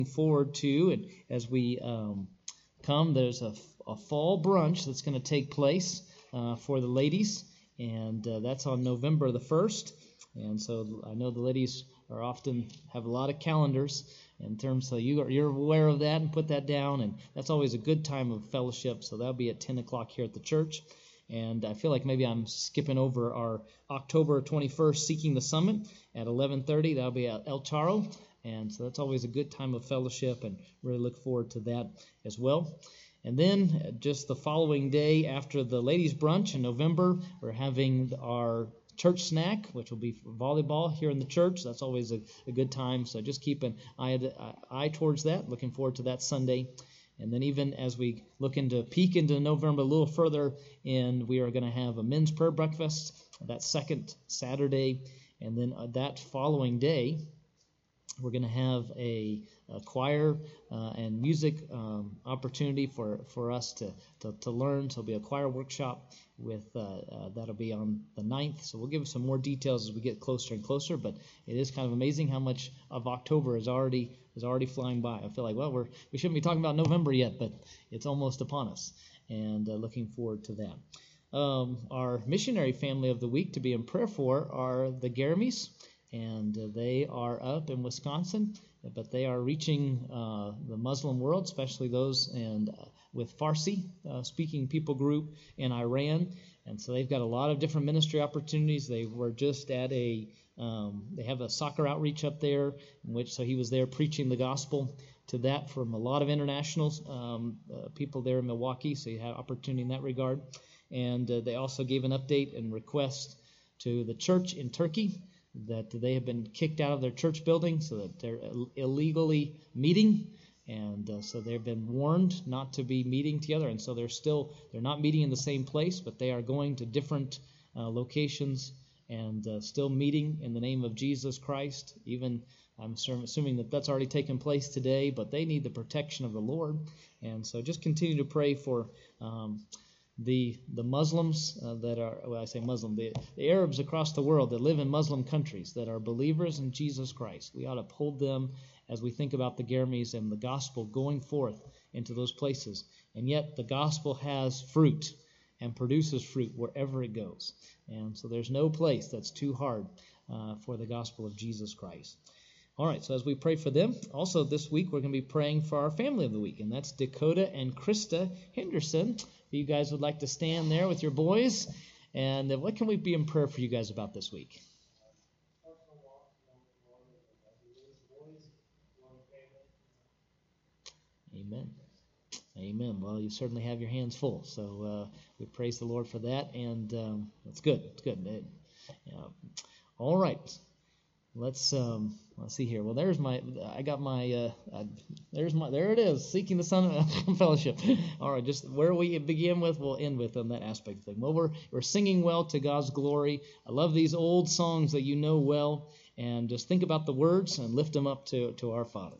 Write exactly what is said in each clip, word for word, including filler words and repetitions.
forward to, and as we um, come, there's a, a fall brunch that's going to take place uh, for the ladies, and uh, that's on November the first. And so I know the ladies are often have a lot of calendars in terms, so you are, you're aware of that and put that down, and that's always a good time of fellowship. So that'll be at ten o'clock here at the church. And I feel like maybe I'm skipping over our October twenty-first Seeking the Summit at eleven thirty. That'll be at El Charro. And so that's always a good time of fellowship, and really look forward to that as well. And then just the following day after the ladies' brunch in November, we're having our church snack, which will be volleyball here in the church. That's always a, a good time. So just keep an eye, eye towards that. Looking forward to that Sunday. And then even as we look into peek into November a little further, and we are going to have a men's prayer breakfast that second Saturday. And then uh, that following day, we're going to have a, a choir uh, and music um, opportunity for, for us to, to, to learn. So it'll be a choir workshop with uh, uh, that'll be on the ninth. So we'll give some more details as we get closer and closer. But it is kind of amazing how much of October is already is already flying by. I feel like, well, we're we shouldn't be talking about November yet, but it's almost upon us. And uh, looking forward to that. Um, our missionary family of the week to be in prayer for are the Garamis. And uh, they are up in Wisconsin, but they are reaching uh, the Muslim world, especially those and uh, with Farsi uh, speaking people group in Iran. And so they've got a lot of different ministry opportunities. They were just at a um, they have a soccer outreach up there, in which so he was there preaching the gospel to that from a lot of international um, uh, people there in Milwaukee. So you have opportunity in that regard. And uh, they also gave an update and request to the church in Turkey that they have been kicked out of their church building, so that they're Ill- illegally meeting, and uh, so they've been warned not to be meeting together, and so they're still they're not meeting in the same place, but they are going to different uh, locations and uh, still meeting in the name of Jesus Christ. Even I'm assuming that that's already taken place today, but they need the protection of the Lord, and so just continue to pray for Um, The the Muslims uh, that are, well, I say Muslim, the, the Arabs across the world that live in Muslim countries that are believers in Jesus Christ. We ought to uphold them as we think about the Garamis and the gospel going forth into those places. And yet the gospel has fruit and produces fruit wherever it goes. And so there's no place that's too hard uh, for the gospel of Jesus Christ. All right, so as we pray for them, also this week we're going to be praying for our family of the week, and that's Dakota and Krista Henderson. If you guys would like to stand there with your boys, and what can we be in prayer for you guys about this week? Amen. Amen. Well, you certainly have your hands full, so uh, we praise the Lord for that, and um, it's good. It's good. It, yeah. All right. Let's um, let's see here. Well, there's my. I got my. Uh, uh, there's my. There it is. Seeking the Son fellowship. All right. Just where we begin with, we'll end with on that aspect of thing. Well, we're we're singing well to God's glory. I love these old songs that you know well, and just think about the words and lift them up to to our Father.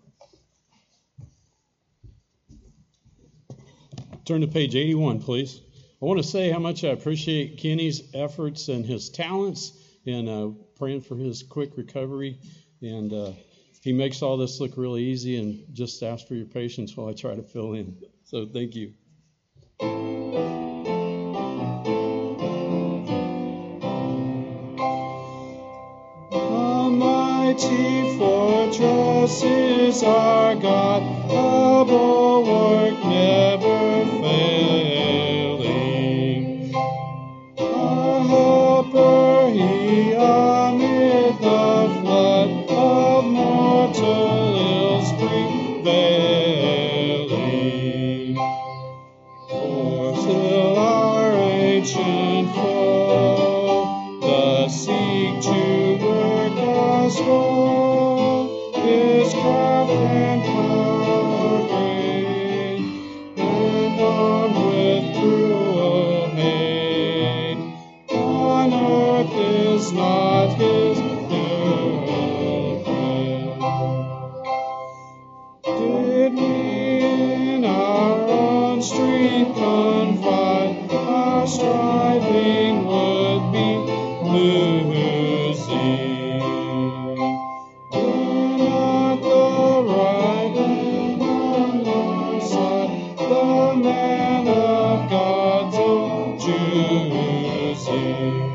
Turn to page eighty-one, please. I want to say how much I appreciate Kenny's efforts and his talents in uh, praying for his quick recovery. And uh, he makes all this look really easy, and just ask for your patience while I try to fill in. So thank you. A mighty fortress is our God, a bulwark never failing. Our helper, he amid the flood of mortal ills prevailing. For still our ancient foe does seek to work us wrong, his craft and power great, and armed with cruel hate. On earth is not his domain. Did we in our own strength confide, our striving would be losing. When at the right man of God's own choosing.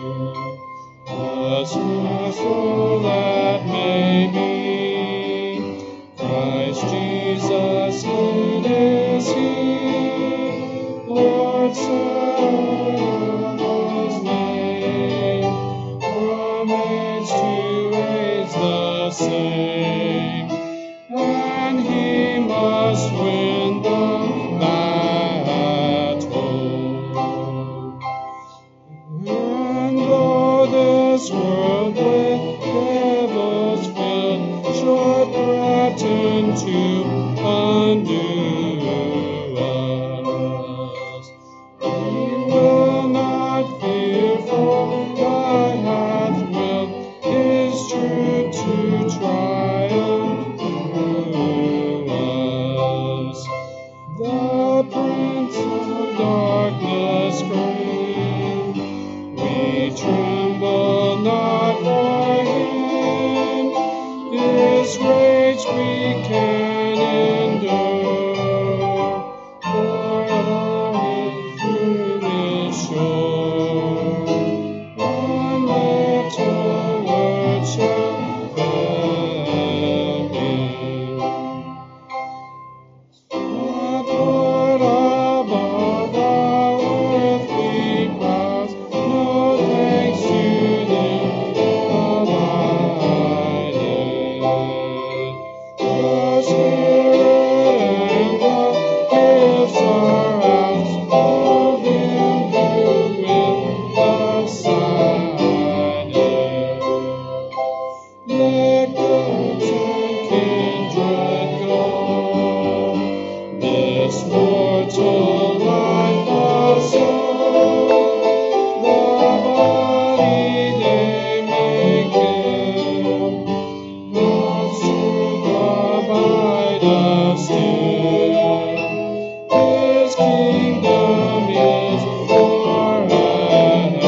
The soul that may be, Christ Jesus, good is He, Lord, Son of His name, from age to age the same, and He must win the battle. And though this world with devils filled should threaten to undo us, we will not fear, for God hath willed His truth to triumph through us. The Prince of Darkness great, we tremble not for Him. His rage we can endure, for our fruit is sure. One little word shall fail Him. Lord, above all earthly powers, no thanks to them abideth. The Spirit and the gifts are ours, for Him who with us sideth. Let goods and kindred go, this mortal life also, the body they may give, God's truth abide us still. His kingdom is forever.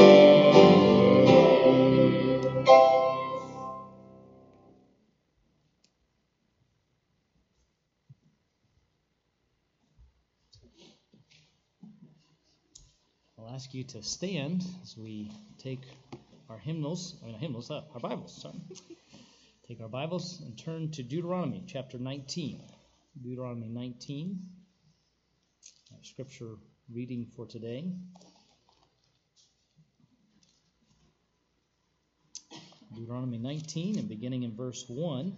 I'll ask you to stand as we take our hymnals, I mean, hymnals, uh, our Bibles, sorry. Take our Bibles and turn to Deuteronomy chapter nineteen. Deuteronomy nineteen, our scripture reading for today. Deuteronomy nineteen, and beginning in verse one.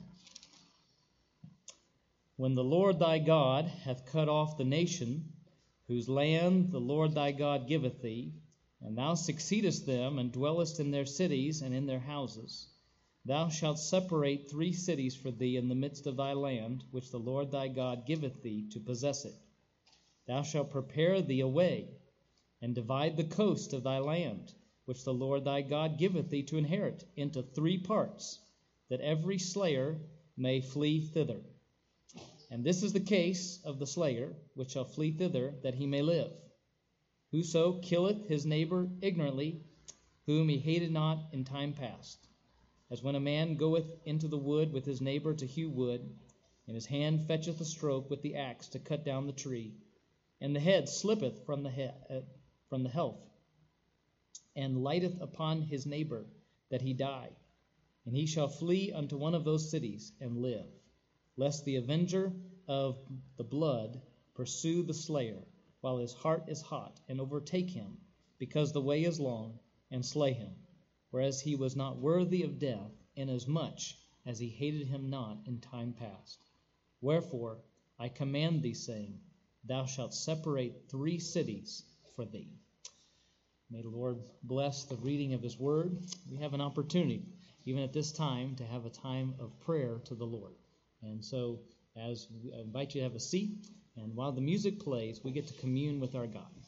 When the Lord thy God hath cut off the nation, whose land the Lord thy God giveth thee, and thou succeedest them, and dwellest in their cities and in their houses, thou shalt separate three cities for thee in the midst of thy land, which the Lord thy God giveth thee to possess it. Thou shalt prepare thee a way, and divide the coast of thy land, which the Lord thy God giveth thee to inherit, into three parts, that every slayer may flee thither. And this is the case of the slayer, which shall flee thither, that he may live. Whoso killeth his neighbor ignorantly, whom he hated not in time past, as when a man goeth into the wood with his neighbor to hew wood, and his hand fetcheth a stroke with the axe to cut down the tree, and the head slippeth from the he- uh, from the helve, and lighteth upon his neighbor, that he die. And he shall flee unto one of those cities, and live, lest the avenger of the blood pursue the slayer, while his heart is hot, and overtake him, because the way is long, and slay him, whereas he was not worthy of death, inasmuch as he hated him not in time past. Wherefore I command thee, saying, Thou shalt separate three cities for thee. May the Lord bless the reading of His Word. We have an opportunity, even at this time, to have a time of prayer to the Lord. And so, as I invite you to have a seat, and while the music plays, we get to commune with our God.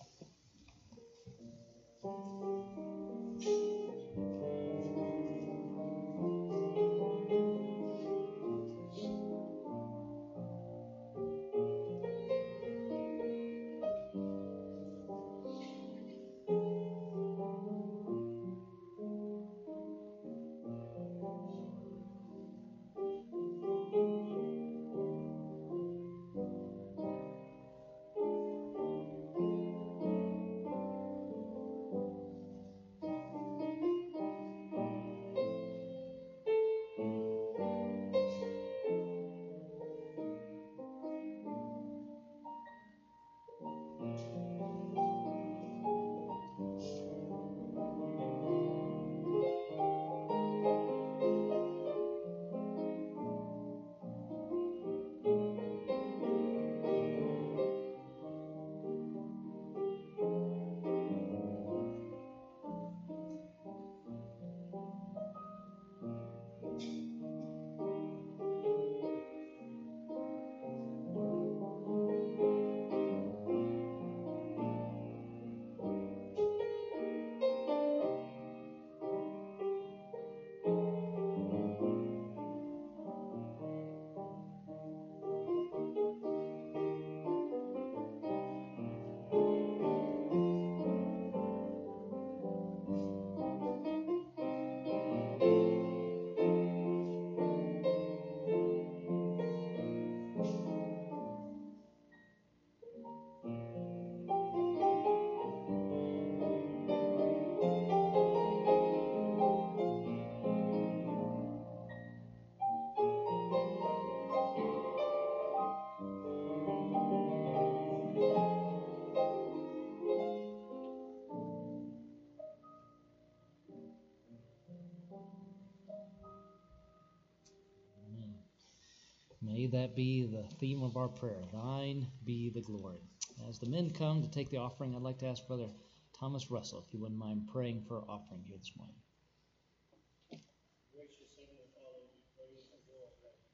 that be the theme of our prayer. Thine be the glory. As the men come to take the offering, I'd like to ask Brother Thomas Russell, if you wouldn't mind praying for our offering here this morning. Gracious Heavenly Father, we praise and glorify you.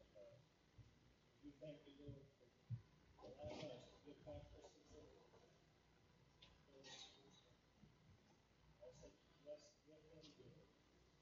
We thank you, Lord, for allowing us to give back this facility. I said, bless them and give it.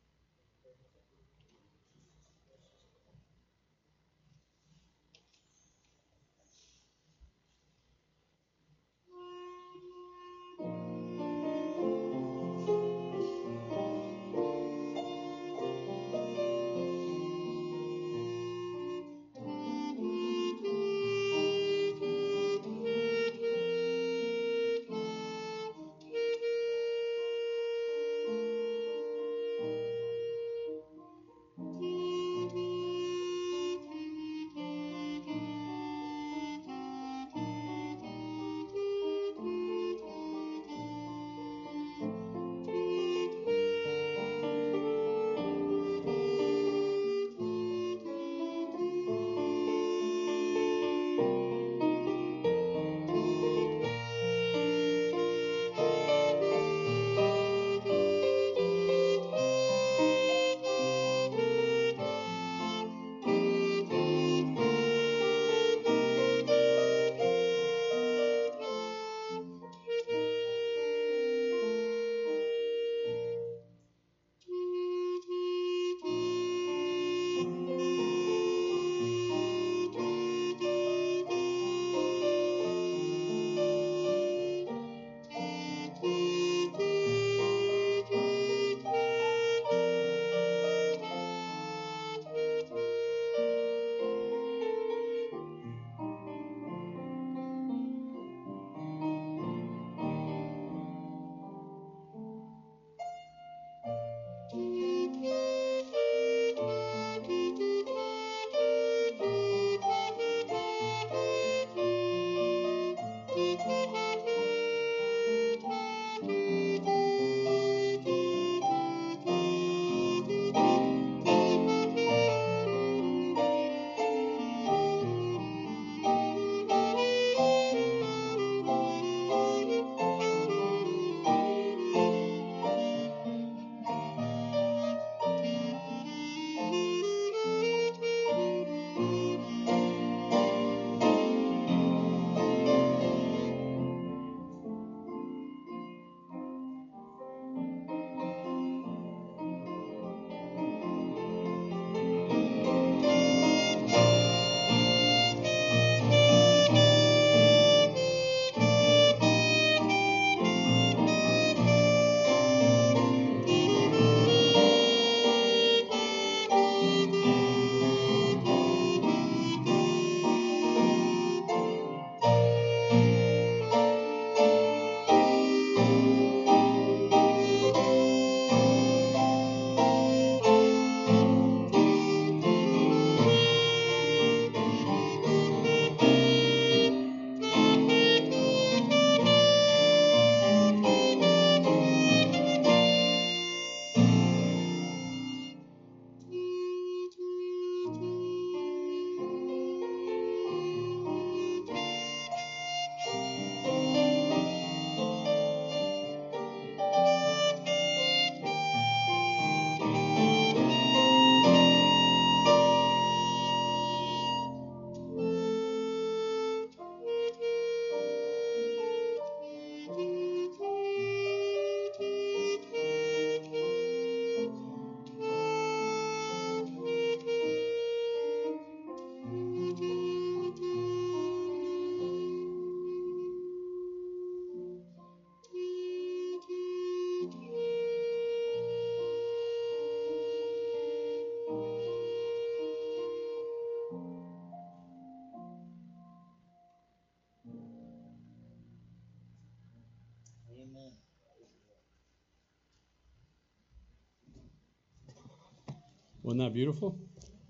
Wasn't that beautiful?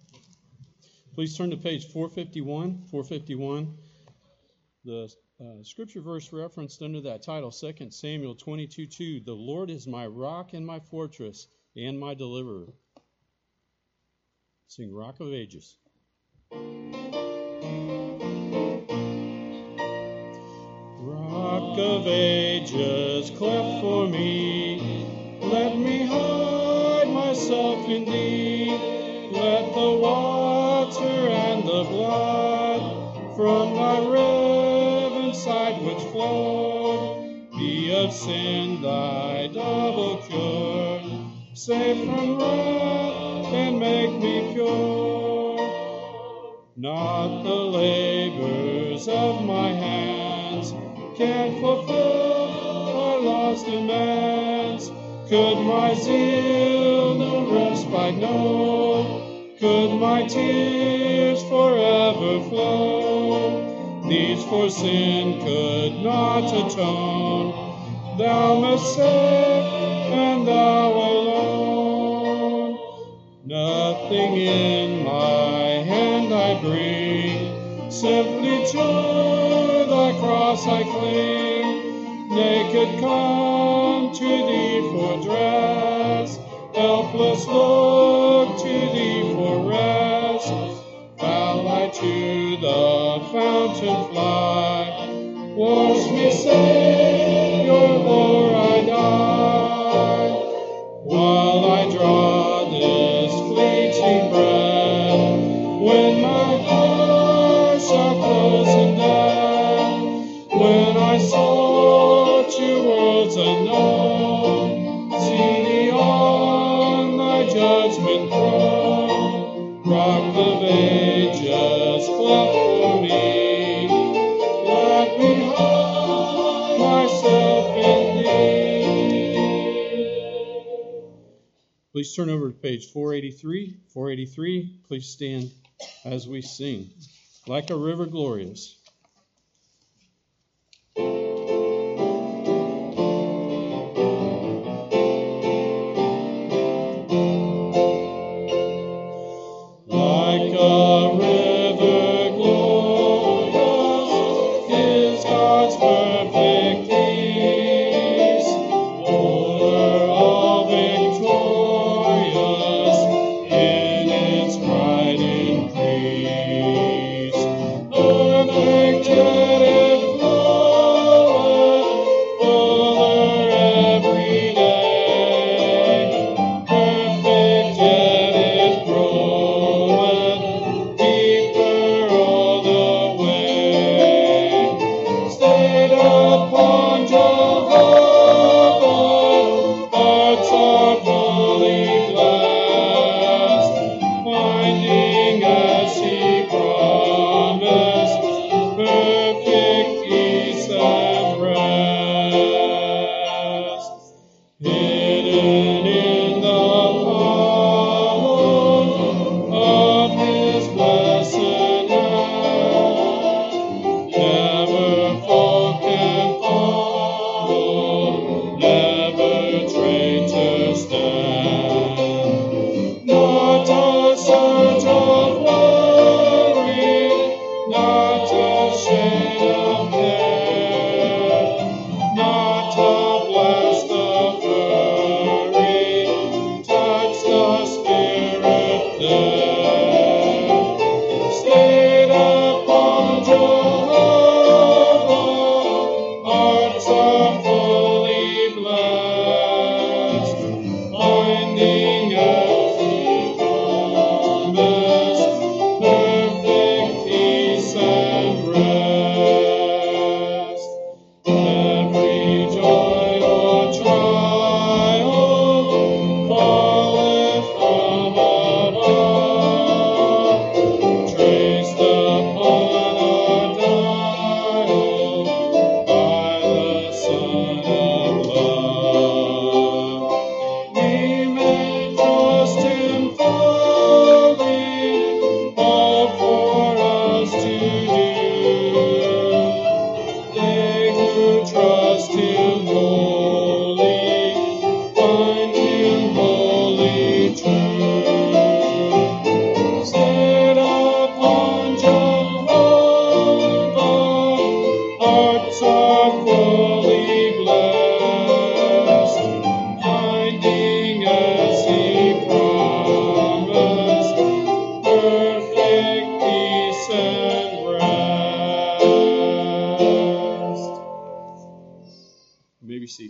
Please turn to page four fifty-one. four fifty-one. The uh, scripture verse referenced under that title, Second Samuel twenty-two two. The Lord is my rock and my fortress and my deliverer. Sing Rock of Ages. Rock of ages, cleft for me, let me hide myself in thee. Let the water and the blood from thy riven side which flowed be of sin thy double cure. Save from wrath and make me pure. Not the labors of my hands can fulfill our law's demands. Could my zeal no respite know? Could my tears forever flow? These for sin could not atone. Thou must save, and thou alone. Nothing in my hand I bring, simply to thy cross I cling. Naked come to thee for dress, helpless look to thee for rest. Foul I to the fountain fly, wash me, Savior, or I die. While I draw this fleeting breath, when my eyes shall close in death, when I soar to worlds unknown, see thee on thy judgment throne. Rock of ages, cleft for me, let me hide myself in thee. Please turn over to page four eighty-three. four eighty-three, please stand as we sing. Like a river glorious. Like a river glorious is God's perfect peace, o'er all victorious in its bright increase. Earth be seated.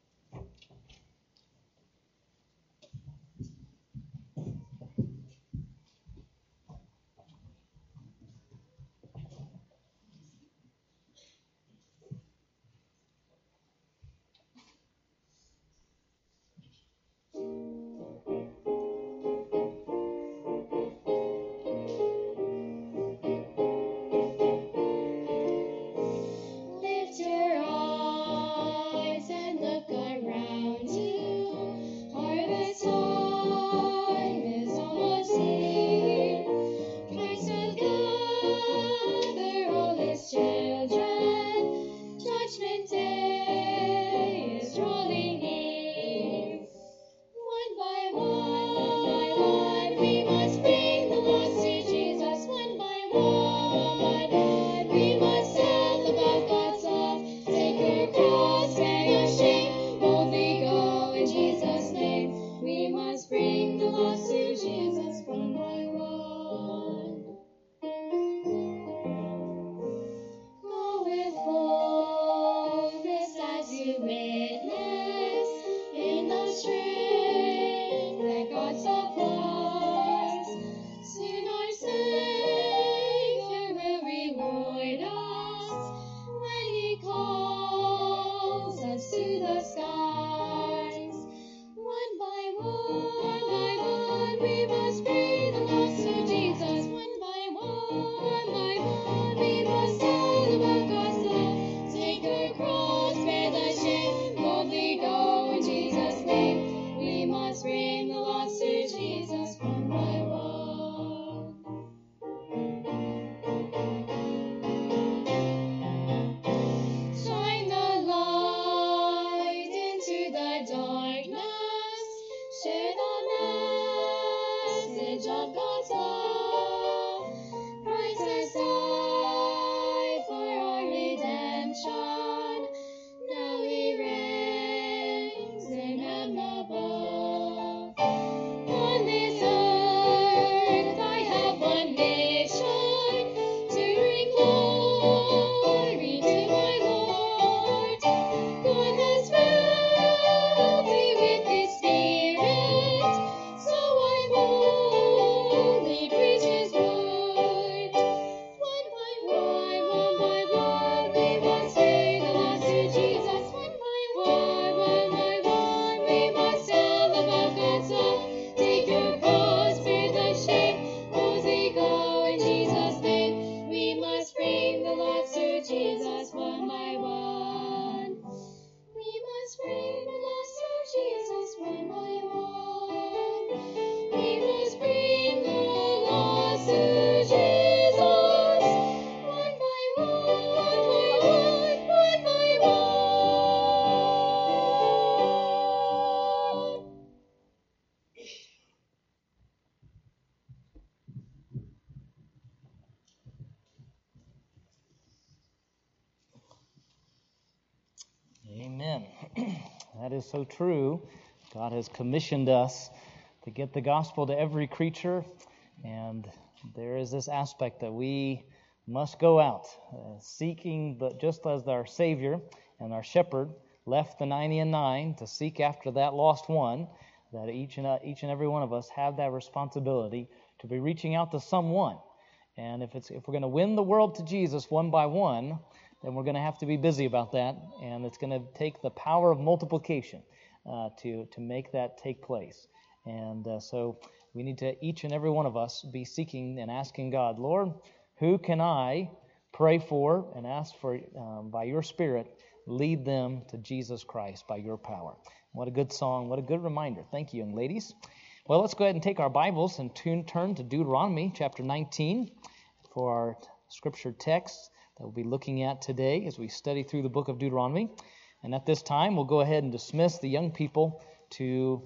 Amen. That is so true. God has commissioned us to get the gospel to every creature, and there is this aspect that we must go out uh, seeking, but just as our Savior and our Shepherd left the ninety and nine to seek after that lost one, that each and uh, each and every one of us have that responsibility to be reaching out to someone. And if it's if we're going to win the world to Jesus one by one, then we're going to have to be busy about that, and it's going to take the power of multiplication uh, to to make that take place. And uh, so we need to, each and every one of us, be seeking and asking God, Lord, who can I pray for and ask for um, by your Spirit, lead them to Jesus Christ by your power. What a good song. What a good reminder. Thank you, young ladies. Well, let's go ahead and take our Bibles and tune, turn to Deuteronomy chapter nineteen for our scripture text that we'll be looking at today as we study through the book of Deuteronomy. And at this time, we'll go ahead and dismiss the young people to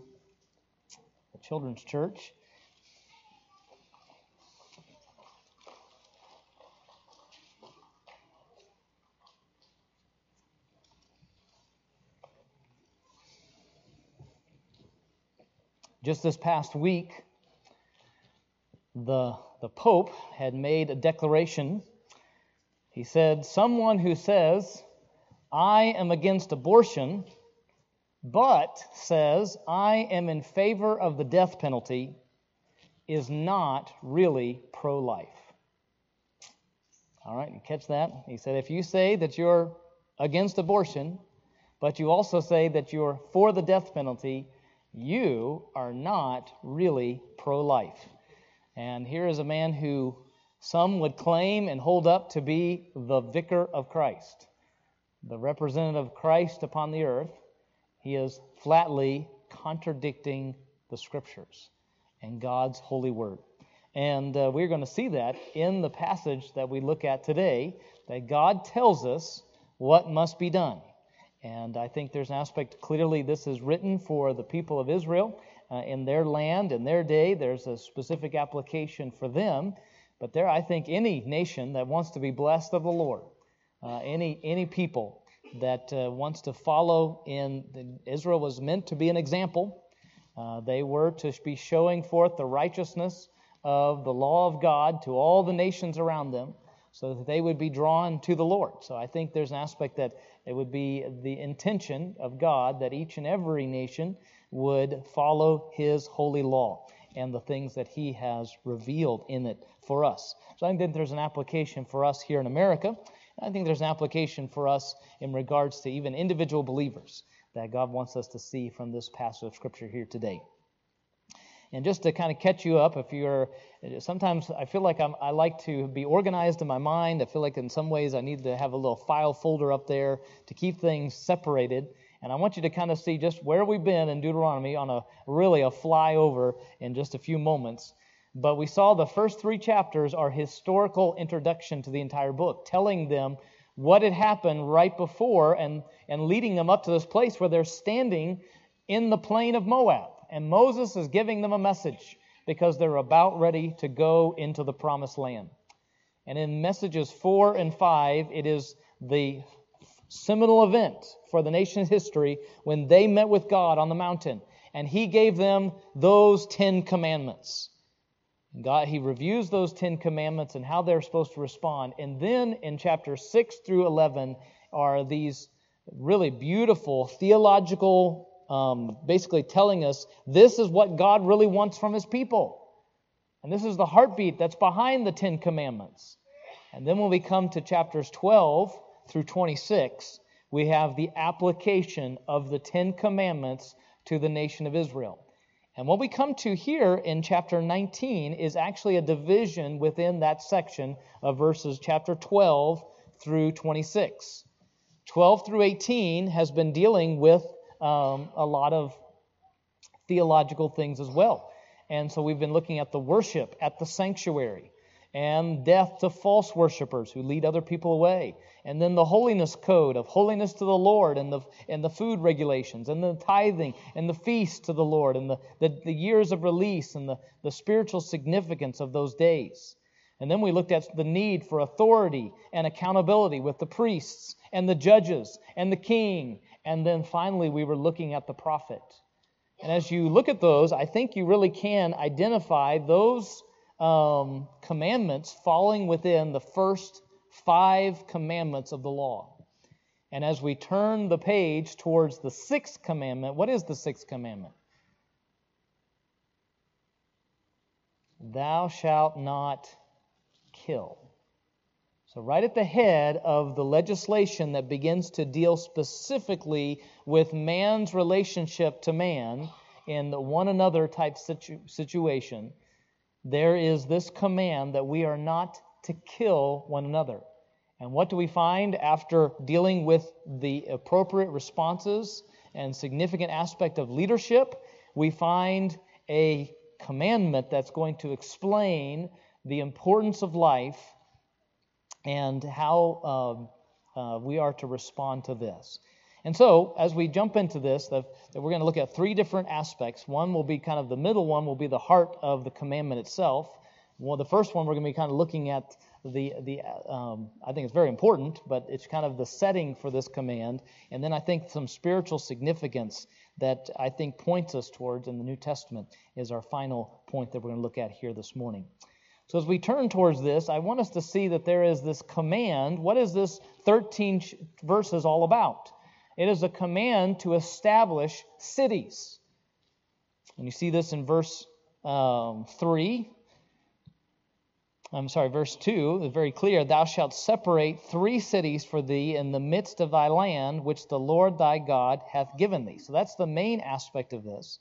the children's church. Just this past week, the, the Pope had made a declaration. He said, someone who says, I am against abortion, but says I am in favor of the death penalty, is not really pro-life. All right, you catch that? He said, if you say that you're against abortion, but you also say that you're for the death penalty, you are not really pro-life. And here is a man who some would claim and hold up to be the vicar of Christ, the representative of Christ upon the earth. He is flatly contradicting the Scriptures and God's holy word. And uh, we're going to see that in the passage that we look at today, that God tells us what must be done. And I think there's an aspect, clearly this is written for the people of Israel uh, in their land, in their day. There's a specific application for them. But there, I think any nation that wants to be blessed of the Lord, uh, any any people that uh, wants to follow in, the, Israel was meant to be an example. Uh, they were to be showing forth the righteousness of the law of God to all the nations around them, so that they would be drawn to the Lord. So I think there's an aspect that it would be the intention of God that each and every nation would follow His holy law and the things that He has revealed in it for us. So I think that there's an application for us here in America. I think there's an application for us in regards to even individual believers that God wants us to see from this passage of Scripture here today. And just to kind of catch you up, if you're, sometimes I feel like I'm, I like to be organized in my mind. I feel like in some ways I need to have a little file folder up there to keep things separated. And I want you to kind of see just where we've been in Deuteronomy on a really a flyover in just a few moments. But we saw the first three chapters are historical introduction to the entire book, telling them what had happened right before and, and leading them up to this place where they're standing in the plain of Moab. And Moses is giving them a message because they're about ready to go into the promised land. And in messages four and five, it is the seminal event for the nation's history when they met with God on the mountain. And He gave them those Ten Commandments. God, He reviews those Ten Commandments and how they're supposed to respond. And then in chapters six through eleven are these really beautiful theological Um, basically telling us this is what God really wants from His people. And this is the heartbeat that's behind the Ten Commandments. And then when we come to chapters twelve through twenty-six, we have the application of the Ten Commandments to the nation of Israel. And what we come to here in chapter nineteen is actually a division within that section of verses chapter twelve through twenty-six. twelve through eighteen has been dealing with Um, a lot of theological things as well. And so we've been looking at the worship at the sanctuary and death to false worshipers who lead other people away. And then the holiness code of holiness to the Lord and the and the food regulations and the tithing and the feast to the Lord and the, the, the years of release and the, the spiritual significance of those days. And then we looked at the need for authority and accountability with the priests and the judges and the king. And then finally, we were looking at the prophet. And as you look at those, I think you really can identify those um, commandments falling within the first five commandments of the law. And as we turn the page towards the sixth commandment, what is the sixth commandment? Thou shalt not kill. So right at the head of the legislation that begins to deal specifically with man's relationship to man in the one another type situ- situation, there is this command that we are not to kill one another. And what do we find after dealing with the appropriate responses and significant aspect of leadership? We find a commandment that's going to explain the importance of life and how um, uh, we are to respond to this. And so, as we jump into this, the, the, we're going to look at three different aspects. One will be kind of the middle one, will be the heart of the commandment itself. Well, the first one, we're going to be kind of looking at the, the um, I think it's very important, but it's kind of the setting for this command. And then I think some spiritual significance that I think points us towards in the New Testament is our final point that we're going to look at here this morning. So as we turn towards this, I want us to see that there is this command. What is this thirteen verses all about? It is a command to establish cities. And you see this in verse um, three. I'm sorry, verse two. It's very clear. Thou shalt separate three cities for thee in the midst of thy land, which the Lord thy God hath given thee. So that's the main aspect of this.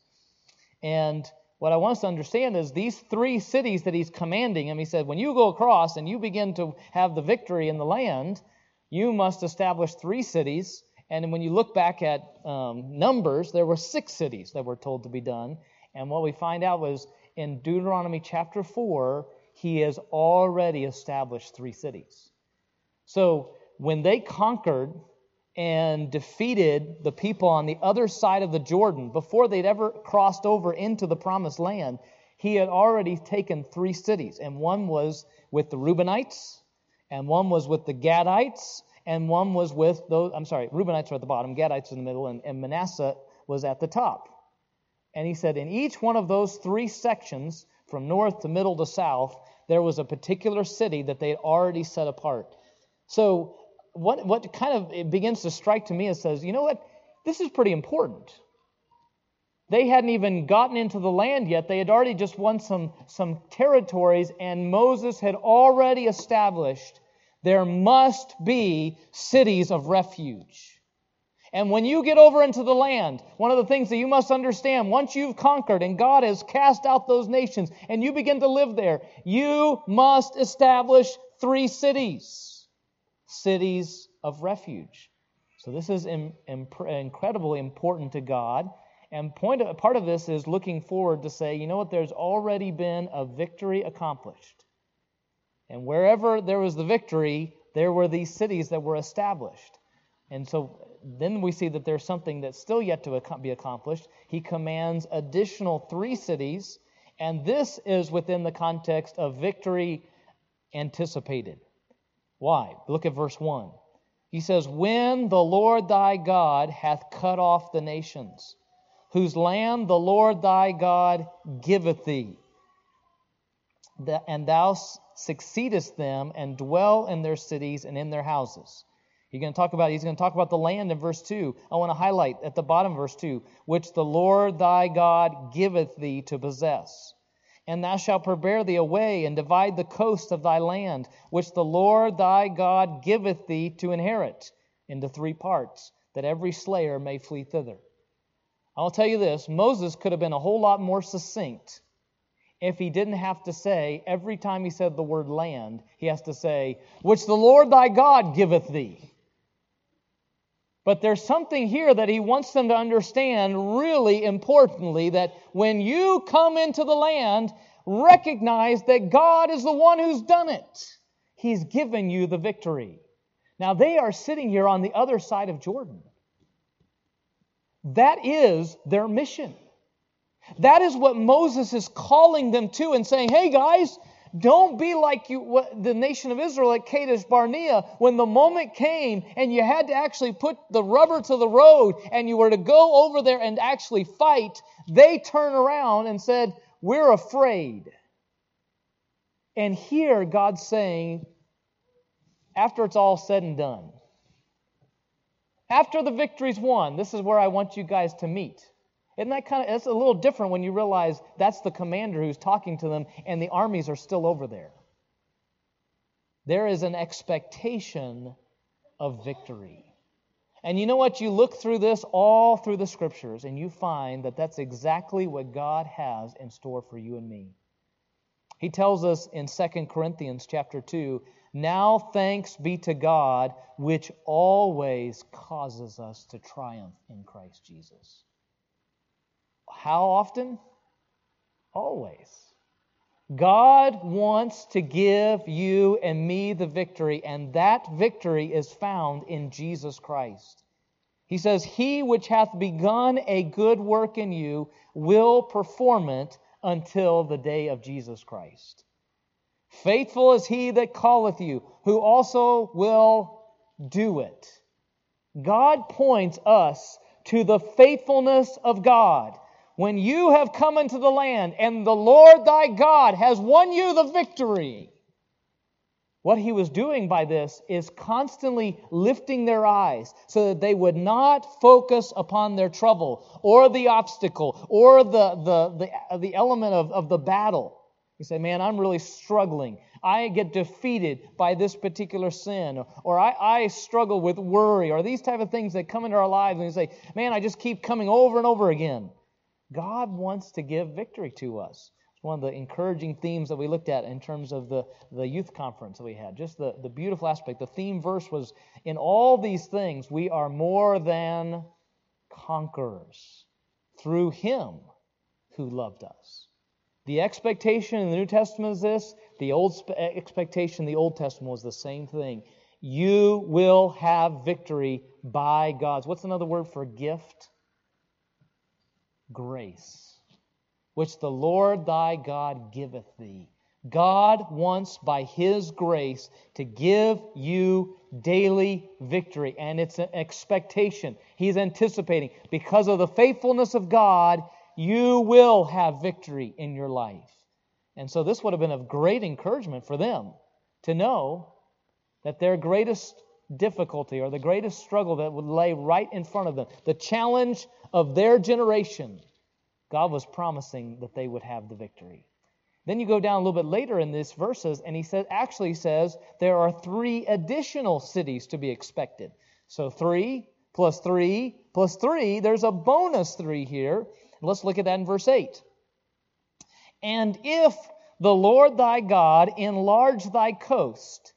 And what I want us to understand is these three cities that he's commanding him, he said, when you go across and you begin to have the victory in the land, you must establish three cities. And when you look back at um, Numbers, there were six cities that were told to be done. And what we find out was in Deuteronomy chapter four, he has already established three cities. So when they conquered and defeated the people on the other side of the Jordan, before they'd ever crossed over into the promised land, he had already taken three cities. And one was with the Reubenites, and one was with the Gadites, and one was with those, I'm sorry, Reubenites were at the bottom, Gadites in the middle, and, and Manasseh was at the top. And he said in each one of those three sections, from north to middle to south, there was a particular city that they had already set apart. So what what kind of it begins to strike to me is says, you know what? This is pretty important. They hadn't even gotten into the land yet. They had already just won some, some territories, and Moses had already established there must be cities of refuge. And when you get over into the land, one of the things that you must understand, once you've conquered and God has cast out those nations and you begin to live there, you must establish three cities. Cities of refuge. So this is in, in, incredibly important to God. And point, part of this is looking forward to say, you know what, there's already been a victory accomplished. And wherever there was the victory, there were these cities that were established. And so then we see that there's something that's still yet to be accomplished. He commands additional three cities, and this is within the context of victory anticipated. Why? Look at verse one. He says, when the Lord thy God hath cut off the nations, whose land the Lord thy God giveth thee, and thou succeedest them, and dwell in their cities and in their houses. He's going to talk about, he's going to talk about the land in verse two. I want to highlight at the bottom of verse two, which the Lord thy God giveth thee to possess. And thou shalt prepare thee a way, and divide the coast of thy land, which the Lord thy God giveth thee to inherit, into three parts, that every slayer may flee thither. I'll tell you this, Moses could have been a whole lot more succinct if he didn't have to say, every time he said the word land, he has to say, which the Lord thy God giveth thee. But there's something here that he wants them to understand really importantly, that when you come into the land, recognize that God is the one who's done it. He's given you the victory. Now they are sitting here on the other side of Jordan. That is their mission. That is what Moses is calling them to and saying, hey guys, don't be like you, what, the nation of Israel at Kadesh Barnea, when the moment came and you had to actually put the rubber to the road and you were to go over there and actually fight, they turned around and said, we're afraid. And here God's saying, after it's all said and done, after the victory's won, this is where I want you guys to meet. Isn't that kind of, it's a little different when you realize that's the commander who's talking to them and the armies are still over there. There is an expectation of victory. And you know what? You look through this all through the Scriptures and you find that that's exactly what God has in store for you and me. He tells us in Second Corinthians chapter two, now thanks be to God, which always causes us to triumph in Christ Jesus. How often? Always. God wants to give you and me the victory, and that victory is found in Jesus Christ. He says, he which hath begun a good work in you will perform it until the day of Jesus Christ. Faithful is he that calleth you, who also will do it. God points us to the faithfulness of God. when you have come into the land and the Lord thy God has won you the victory. What he was doing by this is constantly lifting their eyes so that they would not focus upon their trouble or the obstacle or the, the, the, the element of, of the battle. You say, man, I'm really struggling. I get defeated by this particular sin, or, or I, I struggle with worry, or these type of things that come into our lives, and you say, man, I just keep coming over and over again. God wants to give victory to us. It's one of the encouraging themes that we looked at in terms of the, the youth conference that we had. Just the, the beautiful aspect. The theme verse was, in all these things, we are more than conquerors through Him who loved us. The expectation in the New Testament is this. The old spe- expectation in the Old Testament was the same thing. You will have victory by God's. What's another word for gift? Grace, which the Lord thy God giveth thee. God wants by His grace to give you daily victory. And it's an expectation. He's anticipating. Because of the faithfulness of God, you will have victory in your life. And so this would have been of great encouragement for them to know that their greatest difficulty or the greatest struggle that would lay right in front of them, the challenge of their generation, God was promising that they would have the victory. Then you go down a little bit later in these verses, and he says, actually says there are three additional cities to be expected. So three plus three plus three, there's a bonus three here. Let's look at that in verse eight. And if the Lord thy God enlarge thy coast,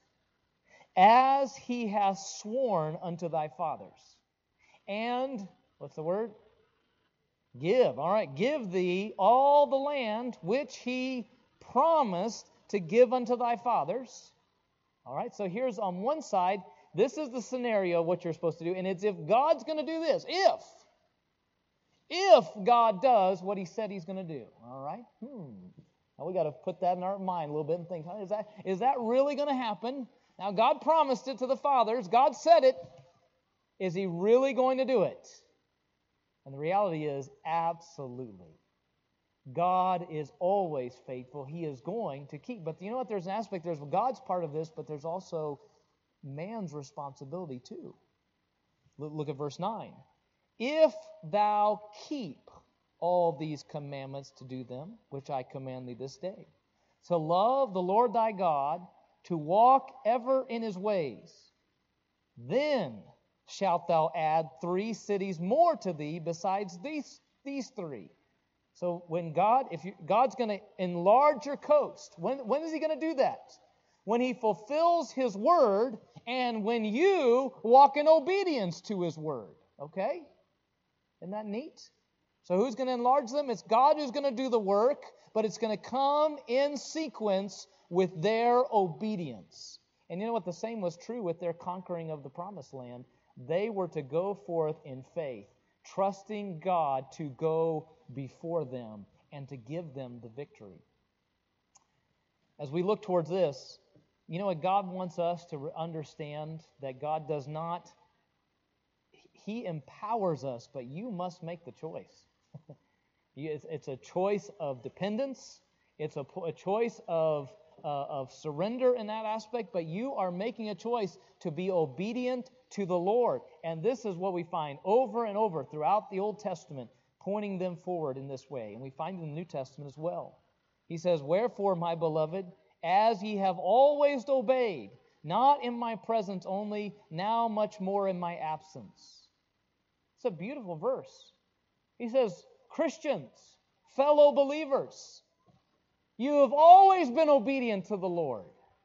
as He hath sworn unto thy fathers, and, what's the word? Give. All right, give thee all the land which He promised to give unto thy fathers. All right, so here's on one side, this is the scenario of what you're supposed to do, and it's if God's going to do this. If. If God does what He said He's going to do. All right? Hmm. Now we got to put that in our mind a little bit and think, is that, is that really going to happen? Now God promised it to the fathers. God said it. Is He really going to do it? And the reality is, absolutely. God is always faithful. He is going to keep. But you know what? There's an aspect. There's God's part of this, but there's also man's responsibility too. Look at verse nine. If thou keep all these commandments to do them, which I command thee this day, to love the Lord thy God, to walk ever in His ways, then shalt thou add three cities more to thee besides these, these three. So when God, if you, God's going to enlarge your coast, when, when is He going to do that? When He fulfills His word and when you walk in obedience to His word. Okay? Isn't that neat? So who's going to enlarge them? It's God who's going to do the work, but it's going to come in sequence with their obedience. And you know what? The same was true with their conquering of the promised land. They were to go forth in faith, trusting God to go before them and to give them the victory. As we look towards this, you know what? God wants us to understand that God does not, He empowers us, but you must make the choice. It's a choice of dependence. It's a, a choice of, uh, of surrender in that aspect, but you are making a choice to be obedient to the Lord. And this is what we find over and over throughout the Old Testament, pointing them forward in this way. And we find it in the New Testament as well. He says, wherefore, my beloved, as ye have always obeyed, not in my presence only, now much more in my absence. It's a beautiful verse. He says, Christians, fellow believers, you have always been obedient to the Lord.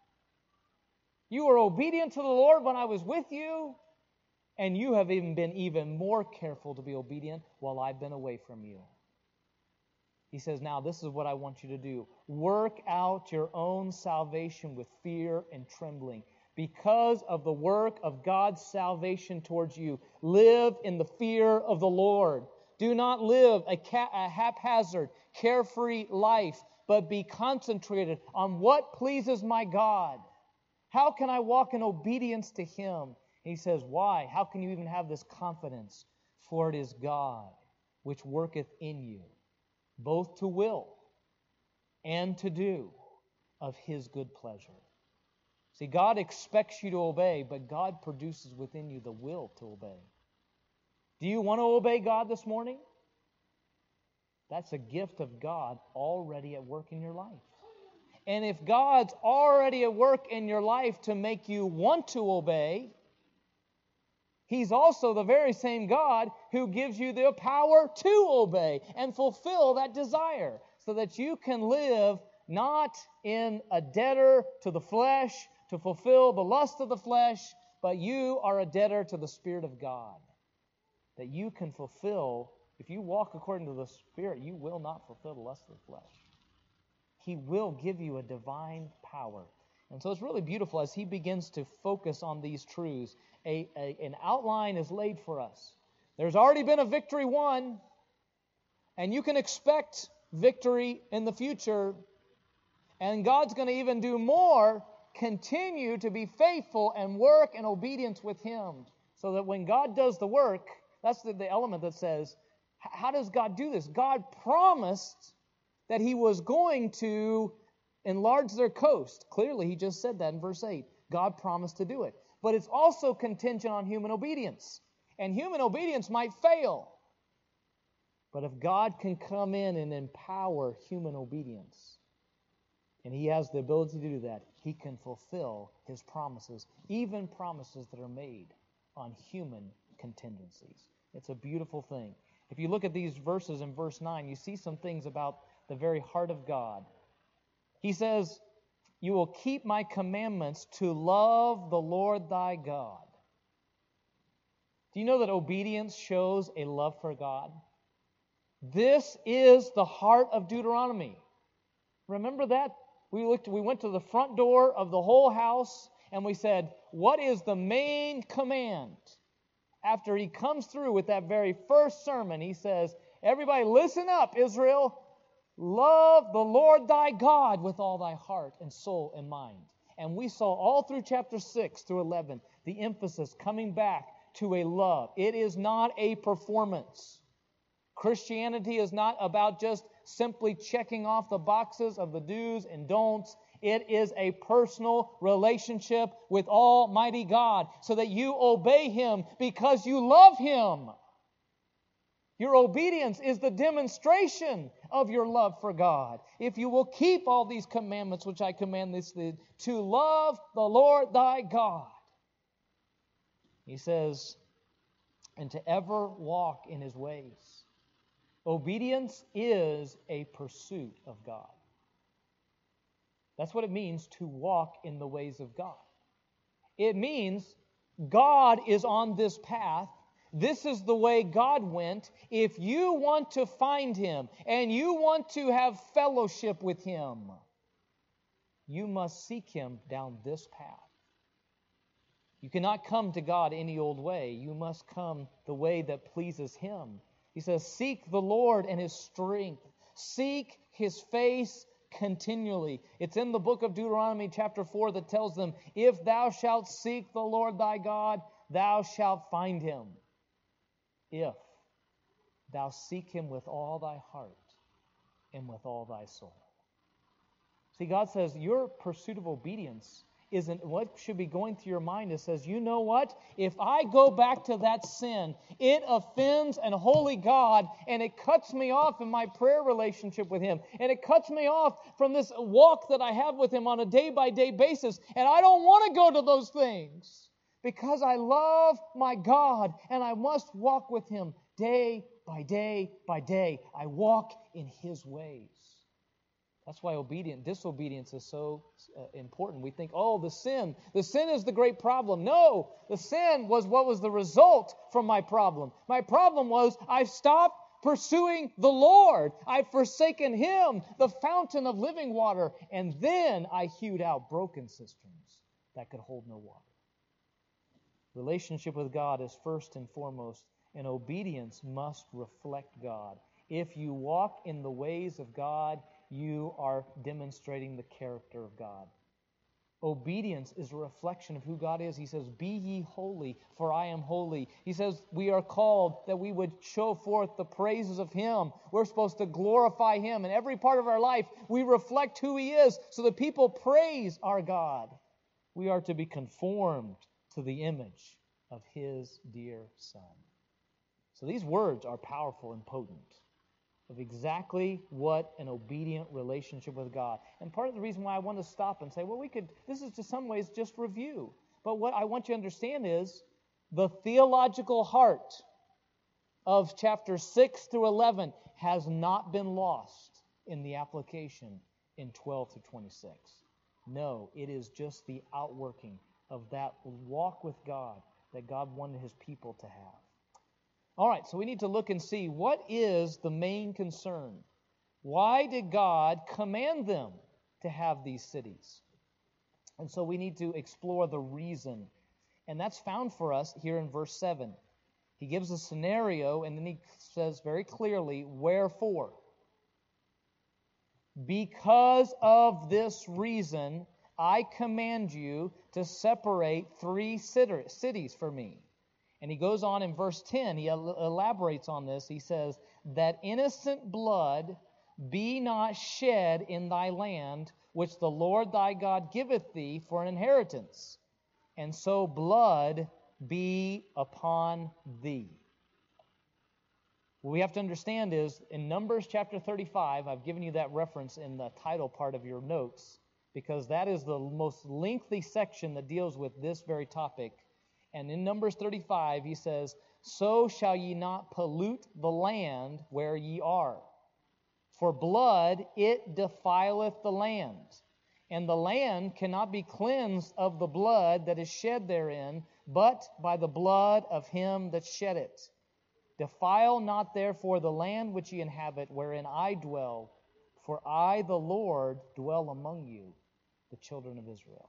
You were obedient to the Lord when I was with you, and you have even been even more careful to be obedient while I've been away from you. He says, now this is what I want you to do. Work out your own salvation with fear and trembling. Because of the work of God's salvation towards you, live in the fear of the Lord. Do not live a, ca- a haphazard, carefree life, but be concentrated on what pleases my God. How can I walk in obedience to Him? And he says, why? How can you even have this confidence? For it is God which worketh in you, both to will and to do of His good pleasure. See, God expects you to obey, but God produces within you the will to obey. Do you want to obey God this morning? That's a gift of God already at work in your life. And if God's already at work in your life to make you want to obey, He's also the very same God who gives you the power to obey and fulfill that desire so that you can live not in a debtor to the flesh to fulfill the lust of the flesh, but you are a debtor to the Spirit of God. That you can fulfill, if you walk according to the Spirit, you will not fulfill the lust of the flesh. He will give you a divine power. And so it's really beautiful as he begins to focus on these truths. A, a, an outline is laid for us. There's already been a victory won, and you can expect victory in the future. And God's going to even do more. Continue to be faithful and work in obedience with Him. So that when God does the work, that's the, the element that says, how does God do this? God promised that He was going to enlarge their coast. Clearly, He just said that in verse eight. God promised to do it. But it's also contingent on human obedience. And human obedience might fail. But if God can come in and empower human obedience, and He has the ability to do that, He can fulfill His promises, even promises that are made on human contingencies. It's a beautiful thing. If you look at these verses in verse nine, you see some things about the very heart of God. He says, you will keep my commandments to love the Lord thy God. Do you know that obedience shows a love for God? This is the heart of Deuteronomy. Remember that? We looked. We went to the front door of the whole house and we said, what is the main command? After he comes through with that very first sermon, he says, everybody listen up, Israel. Love the Lord thy God with all thy heart and soul and mind. And we saw all through chapter six through eleven, the emphasis coming back to a love. It is not a performance. Christianity is not about just simply checking off the boxes of the do's and don'ts. It is a personal relationship with Almighty God so that you obey Him because you love Him. Your obedience is the demonstration of your love for God. If you will keep all these commandments which I command this day, to love the Lord thy God. He says, and to ever walk in His ways. Obedience is a pursuit of God. That's what it means to walk in the ways of God. It means God is on this path. This is the way God went. If you want to find Him and you want to have fellowship with Him, you must seek Him down this path. You cannot come to God any old way. You must come the way that pleases Him. He says, seek the Lord and His strength. Seek His face continually. It's in the book of Deuteronomy chapter four that tells them, if thou shalt seek the Lord thy God, thou shalt find Him. If thou seek Him with all thy heart and with all thy soul. See, God says your pursuit of obedience isn't what should be going through your mind. It says, you know what? If I go back to that sin, it offends an holy God, and it cuts me off in my prayer relationship with Him, and it cuts me off from this walk that I have with Him on a day-by-day basis, and I don't want to go to those things because I love my God, and I must walk with Him day by day by day. I walk in His ways. That's why obedient, disobedience is so uh, important. We think, oh, the sin. The sin is the great problem. No, the sin was what was the result from my problem. My problem was I stopped pursuing the Lord. I've forsaken Him, the fountain of living water. And then I hewed out broken cisterns that could hold no water. Relationship with God is first and foremost, and obedience must reflect God. If you walk in the ways of God, you are demonstrating the character of God. Obedience is a reflection of who God is. He says, "Be ye holy, for I am holy." He says we are called that we would show forth the praises of Him. We're supposed to glorify Him. In every part of our life, we reflect who He is so that people praise our God. We are to be conformed to the image of His dear Son. So these words are powerful and potent of exactly what an obedient relationship with God. And part of the reason why I want to stop and say, well, we could, this is to some ways just review. But what I want you to understand is the theological heart of chapters six through eleven has not been lost in the application in twelve through twenty-six. No, it is just the outworking of that walk with God that God wanted His people to have. All right, so we need to look and see what is the main concern. Why did God command them to have these cities? And so we need to explore the reason. And that's found for us here in verse seven. He gives a scenario and then he says very clearly, wherefore? Because of this reason, I command you to separate three cities for me. And he goes on in verse ten, he elaborates on this. He says, that innocent blood be not shed in thy land, which the Lord thy God giveth thee for an inheritance. And so blood be upon thee. What we have to understand is, in Numbers chapter thirty-five, I've given you that reference in the title part of your notes, because that is the most lengthy section that deals with this very topic. And in Numbers thirty-five, he says, so shall ye not pollute the land where ye are. For blood, it defileth the land. And the land cannot be cleansed of the blood that is shed therein, but by the blood of him that shed it. Defile not therefore the land which ye inhabit, wherein I dwell, for I, the Lord, dwell among you, the children of Israel.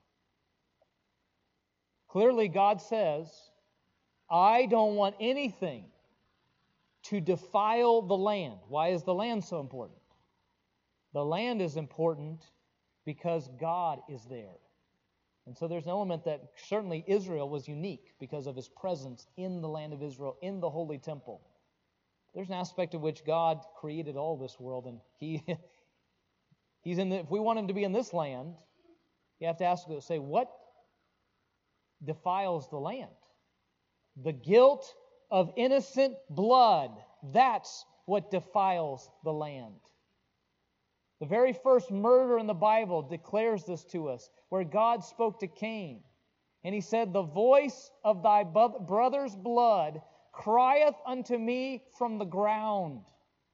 Clearly, God says, I don't want anything to defile the land. Why is the land so important? The land is important because God is there. And so there's an element that certainly Israel was unique because of His presence in the land of Israel, in the holy temple. There's an aspect of which God created all this world, and He, He's in. The, if we want Him to be in this land, you have to ask, say, what defiles the land? The guilt of innocent blood. That's what defiles the land. The very first murder in the Bible declares this to us, where God spoke to Cain. And He said, the voice of thy brother's blood crieth unto me from the ground.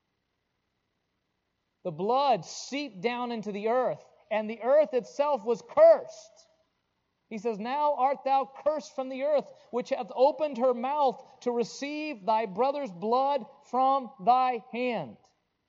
The blood seeped down into the earth, and the earth itself was cursed. He says, now art thou cursed from the earth, which hath opened her mouth to receive thy brother's blood from thy hand.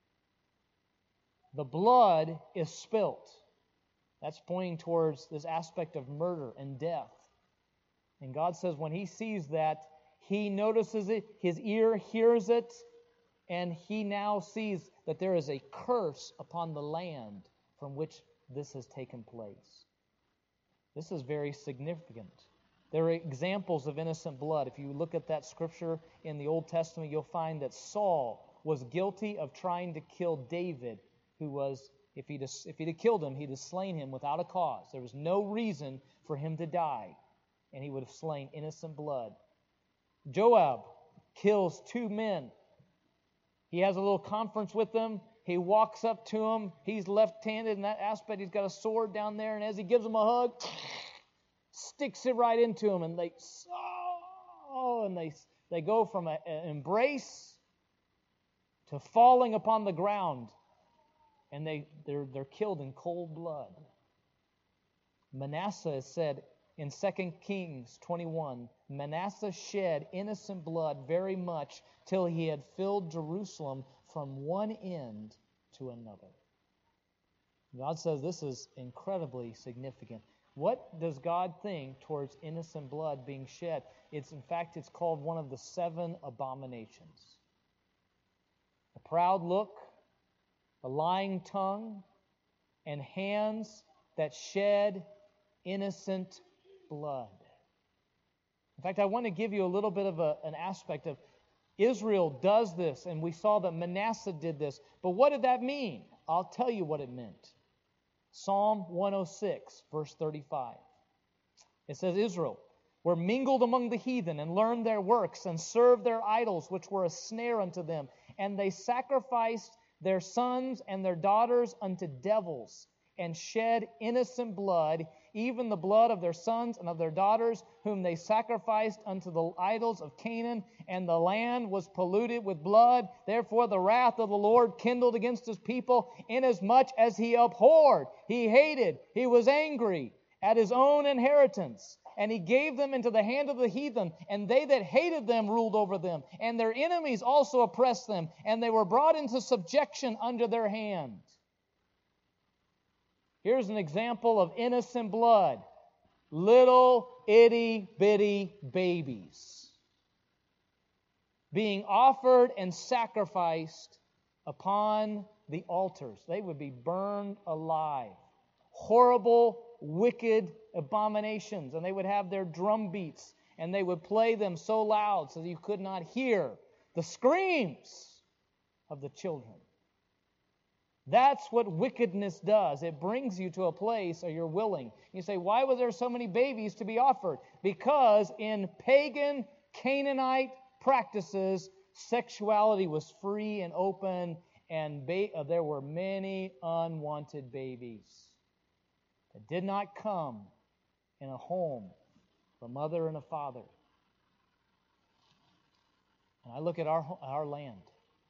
The blood is spilt. That's pointing towards this aspect of murder and death. And God says when He sees that, He notices it, His ear hears it, and He now sees that there is a curse upon the land from which this has taken place. This is very significant. There are examples of innocent blood. If you look at that scripture in the Old Testament, you'll find that Saul was guilty of trying to kill David, who was, if he'd, if he'd have killed him, he'd have slain him without a cause. There was no reason for him to die, and he would have slain innocent blood. Joab kills two men. He has a little conference with them. He walks up to him. He's left-handed in that aspect. He's got a sword down there, and as he gives him a hug, sticks it right into him, and they, oh, and they, they go from a, an embrace to falling upon the ground. And they, they're, they're killed in cold blood. Manasseh is said in Second Kings twenty-one, Manasseh shed innocent blood very much till he had filled Jerusalem from one end to another. God says this is incredibly significant. What does God think towards innocent blood being shed? It's, in fact, it's called one of the seven abominations. A proud look, a lying tongue, and hands that shed innocent blood. In fact, I want to give you a little bit of a, an aspect of Israel does this, and we saw that Manasseh did this. But what did that mean? I'll tell you what it meant. Psalm one oh six, verse thirty-five. It says, Israel were mingled among the heathen and learned their works and served their idols, which were a snare unto them. And they sacrificed their sons and their daughters unto devils and shed innocent blood, even the blood of their sons and of their daughters, whom they sacrificed unto the idols of Canaan, and the land was polluted with blood. Therefore the wrath of the Lord kindled against his people, inasmuch as he abhorred, he hated, he was angry at his own inheritance. And he gave them into the hand of the heathen, and they that hated them ruled over them, and their enemies also oppressed them, and they were brought into subjection under their hand. Here's an example of innocent blood. Little itty-bitty babies being offered and sacrificed upon the altars. They would be burned alive. Horrible, wicked abominations. And they would have their drum beats, and they would play them so loud so that you could not hear the screams of the children. That's what wickedness does. It brings you to a place where you're willing. You say, why were there so many babies to be offered? Because in pagan Canaanite practices, sexuality was free and open, and ba- uh, there were many unwanted babies that did not come in a home of a mother and a father. And I look at our, our land.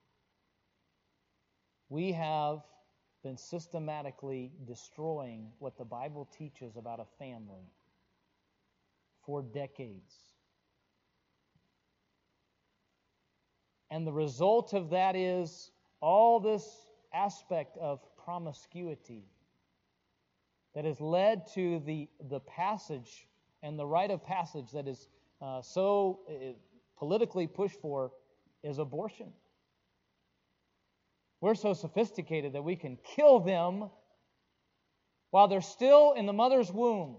We have been systematically destroying what the Bible teaches about a family for decades. And the result of that is all this aspect of promiscuity that has led to the, the passage and the rite of passage that is uh, so uh, politically pushed for is abortion. We're so sophisticated that we can kill them while they're still in the mother's womb.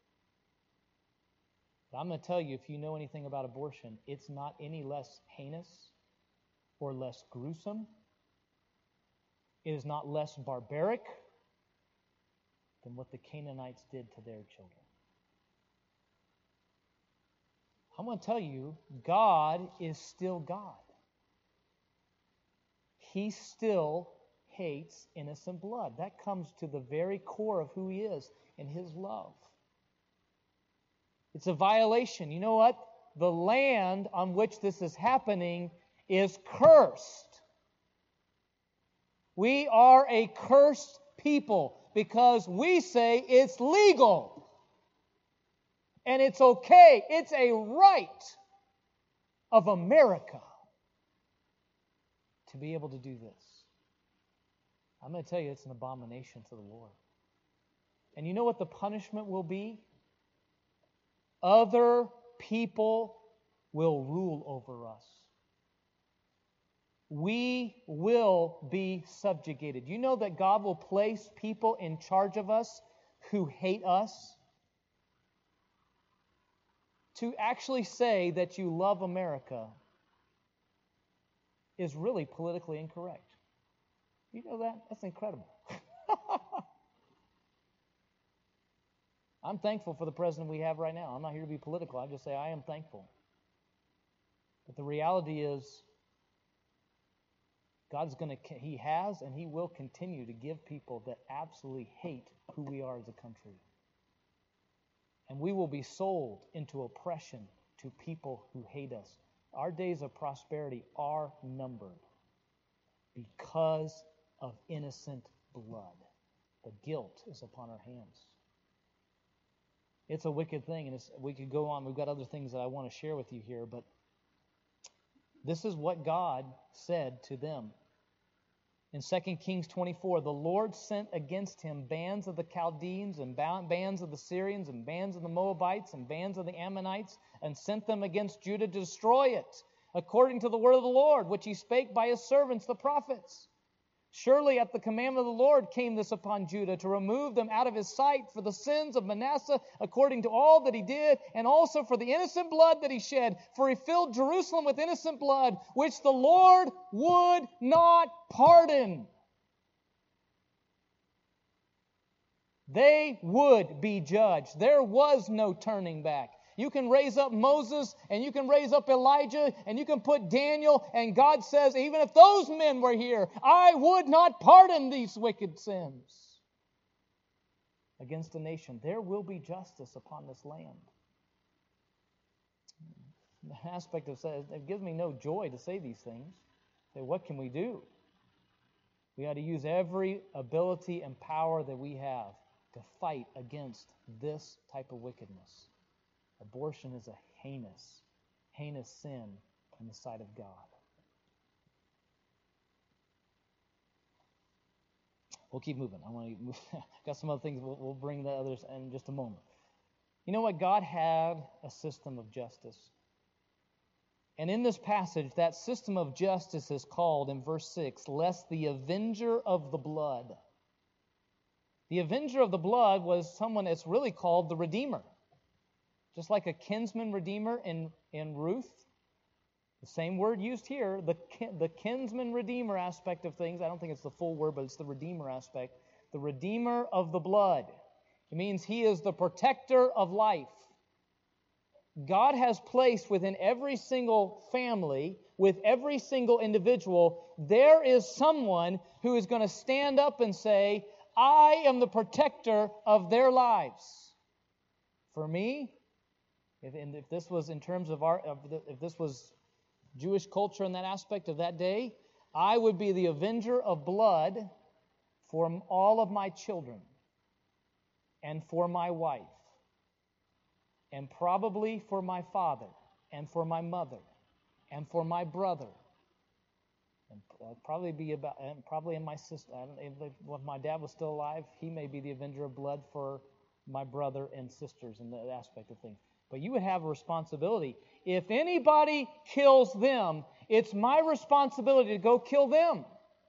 But I'm going to tell you, if you know anything about abortion, it's not any less heinous or less gruesome. It is not less barbaric than what the Canaanites did to their children. I'm going to tell you, God is still God. He still hates innocent blood. That comes to the very core of who He is and His love. It's a violation. You know what? The land on which this is happening is cursed. We are a cursed people because we say it's legal. And it's okay. It's a right of America to be able to do this. I'm going to tell you, it's an abomination to the Lord. And you know what the punishment will be? Other people will rule over us. We will be subjugated. You know that God will place people in charge of us who hate us? To actually say that you love America is really politically incorrect. You know that? That's incredible. I'm thankful for the president we have right now. I'm not here to be political. I just say I am thankful. But the reality is, God's going to, He has and He will continue to give people that absolutely hate who we are as a country. And we will be sold into oppression to people who hate us. Our days of prosperity are numbered because of innocent blood. The guilt is upon our hands. It's a wicked thing, and it's, we could go on. We've got other things that I want to share with you here, but this is what God said to them. In Second Kings twenty-four, the Lord sent against him bands of the Chaldeans and bands of the Syrians and bands of the Moabites and bands of the Ammonites and sent them against Judah to destroy it, according to the word of the Lord, which He spake by His servants, the prophets. Surely at the commandment of the Lord came this upon Judah, to remove them out of his sight for the sins of Manasseh, according to all that he did, and also for the innocent blood that he shed. For he filled Jerusalem with innocent blood, which the Lord would not pardon. They would be judged. There was no turning back. You can raise up Moses, and you can raise up Elijah, and you can put Daniel, and God says, even if those men were here, I would not pardon these wicked sins against a nation. There will be justice upon this land. The aspect of says it gives me no joy to say these things. Say, what can we do? We got to use every ability and power that we have to fight against this type of wickedness. Abortion is a heinous, heinous sin in the sight of God. We'll keep moving. I want to move. Got some other things. We'll, we'll bring the others in just a moment. You know what? God had a system of justice. And in this passage, that system of justice is called, in verse six, lest the avenger of the blood. The avenger of the blood was someone that's really called the Redeemer. Just like a kinsman redeemer in, in Ruth, the same word used here, the, the kinsman redeemer aspect of things. I don't think it's the full word, but it's the redeemer aspect. The redeemer of the blood. It means he is the protector of life. God has placed within every single family, with every single individual, there is someone who is going to stand up and say, I am the protector of their lives. For me, If, and if this was in terms of our, of the, if this was Jewish culture in that aspect of that day, I would be the avenger of blood for all of my children and for my wife and probably for my father and for my mother and for my brother and I'd probably be about and probably in my sister. I don't know if, if my dad was still alive, he may be the avenger of blood for my brother and sisters in that aspect of things. But you would have a responsibility. If anybody kills them, it's my responsibility to go kill them.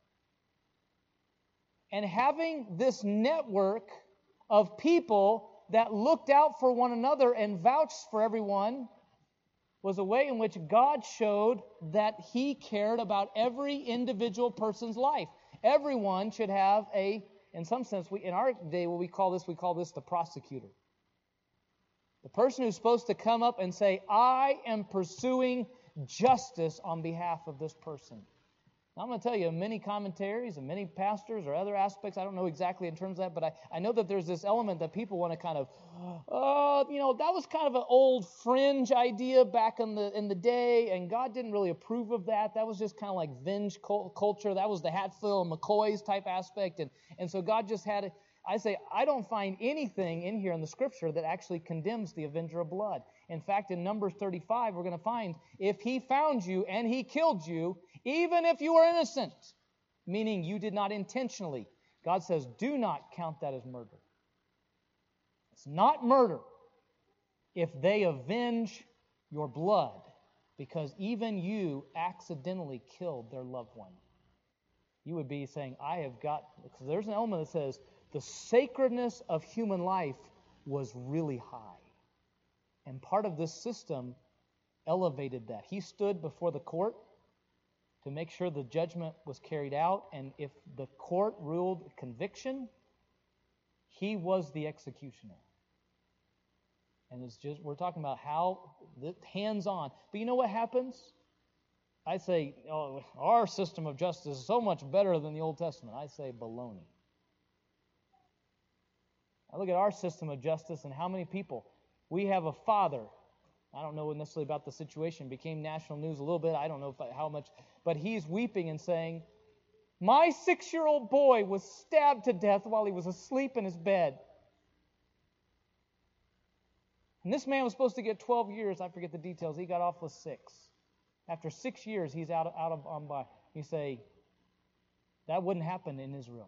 And having this network of people that looked out for one another and vouched for everyone was a way in which God showed that He cared about every individual person's life. Everyone should have a, in some sense, we in our day, what we call this, we call this the prosecutor. The person who's supposed to come up and say, I am pursuing justice on behalf of this person. Now, I'm going to tell you, many commentaries and many pastors or other aspects, I don't know exactly in terms of that, but I, I know that there's this element that people want to kind of, uh, you know, that was kind of an old fringe idea back in the in the day, and God didn't really approve of that. That was just kind of like venge culture. That was the Hatfield and McCoy's type aspect, and, and so God just had it. I say, I don't find anything in here in the Scripture that actually condemns the avenger of blood. In fact, in Numbers thirty-five, we're going to find, if he found you and he killed you, even if you were innocent, meaning you did not intentionally, God says, do not count that as murder. It's not murder if they avenge your blood, because even you accidentally killed their loved one. You would be saying, I have got, because there's an element that says, the sacredness of human life was really high. And part of this system elevated that. He stood before the court to make sure the judgment was carried out. And if the court ruled conviction, he was the executioner. And it's just, we're talking about how, hands-on. But you know what happens? I say, oh, our system of justice is so much better than the Old Testament. I say baloney. I look at our system of justice and how many people. We have a father. I don't know necessarily about the situation. It became national news a little bit. I don't know if I, how much. But he's weeping and saying, my six-year-old boy was stabbed to death while he was asleep in his bed. And this man was supposed to get twelve years. I forget the details. He got off with six. After six years, he's out of, out of on by. You say, that wouldn't happen in Israel.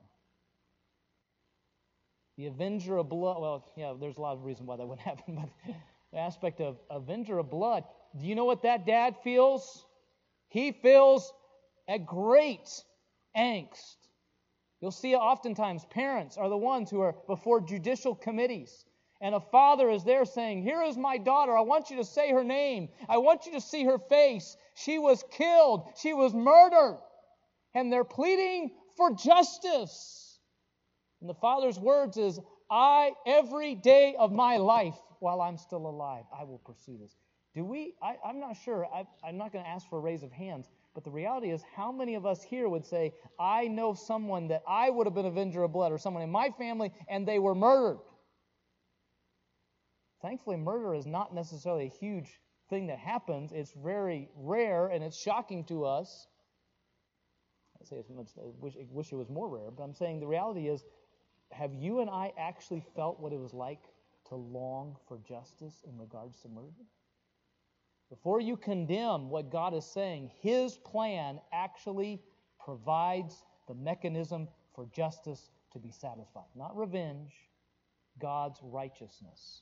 The avenger of blood, well, yeah, there's a lot of reasons why that wouldn't happen, but the aspect of avenger of blood, do you know what that dad feels? He feels a great angst You'll see oftentimes parents are the ones who are before judicial committees. And a father is there saying, here is my daughter. I want you to say her name. I want you to see her face. She was killed. She was murdered. And they're pleading for justice. And the father's words is, I, every day of my life, while I'm still alive, I will pursue this. Do we, I, I'm not sure. I, I'm not going to ask for a raise of hands. But the reality is, how many of us here would say, I know someone that I would have been avenger of blood, or someone in my family, and they were murdered? Thankfully, murder is not necessarily a huge thing that happens. It's very rare, and it's shocking to us. I say it's much, I wish, I wish it was more rare, but I'm saying the reality is, have you and I actually felt what it was like to long for justice in regards to murder? Before you condemn what God is saying, His plan actually provides the mechanism for justice to be satisfied. Not revenge, God's righteousness.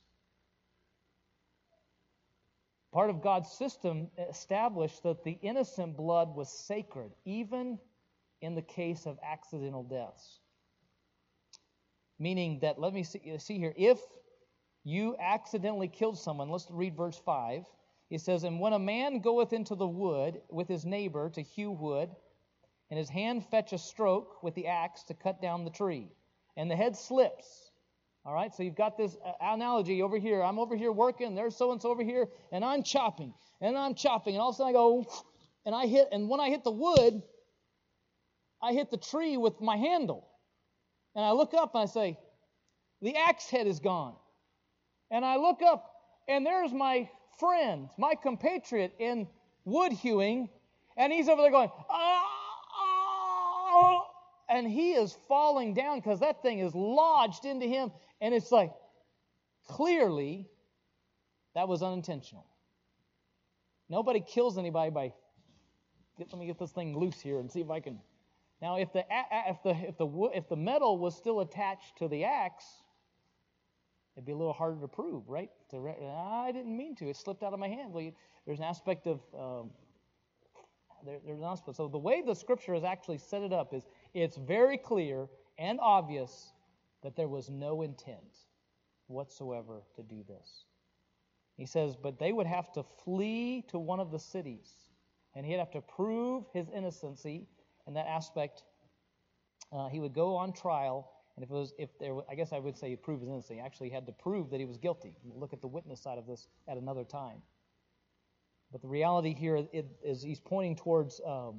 Part of God's system established that the innocent blood was sacred, even in the case of accidental deaths. Meaning that, let me see, see here, if you accidentally killed someone, let's read verse five. It says, and when a man goeth into the wood with his neighbor to hew wood, and his hand fetch a stroke with the axe to cut down the tree, and the head slips. All right, so you've got this analogy over here. I'm over here working, there's so-and-so over here, and I'm chopping, and I'm chopping, and all of a sudden I go, and I hit, and when I hit the wood, I hit the tree with my handle. And I look up and I say, the axe head is gone. And I look up, and there's my friend, my compatriot in wood hewing, and he's over there going, ah, ah, and he is falling down because that thing is lodged into him. And it's like, clearly, that was unintentional. Nobody kills anybody by, let me get this thing loose here and see if I can. Now, if the if the if the if the metal was still attached to the axe, it'd be a little harder to prove, right? To, I didn't mean to; it slipped out of my hand. Well, you, there's an aspect of um, there, there's an aspect. So the way the Scripture has actually set it up is it's very clear and obvious that there was no intent whatsoever to do this. He says, but they would have to flee to one of the cities, and he'd have to prove his innocency. In that aspect, uh, he would go on trial, and if it was, if there, I guess I would say he proved his innocence. He actually had to prove that he was guilty. We'll look at the witness side of this at another time. But the reality here is, is he's pointing towards um,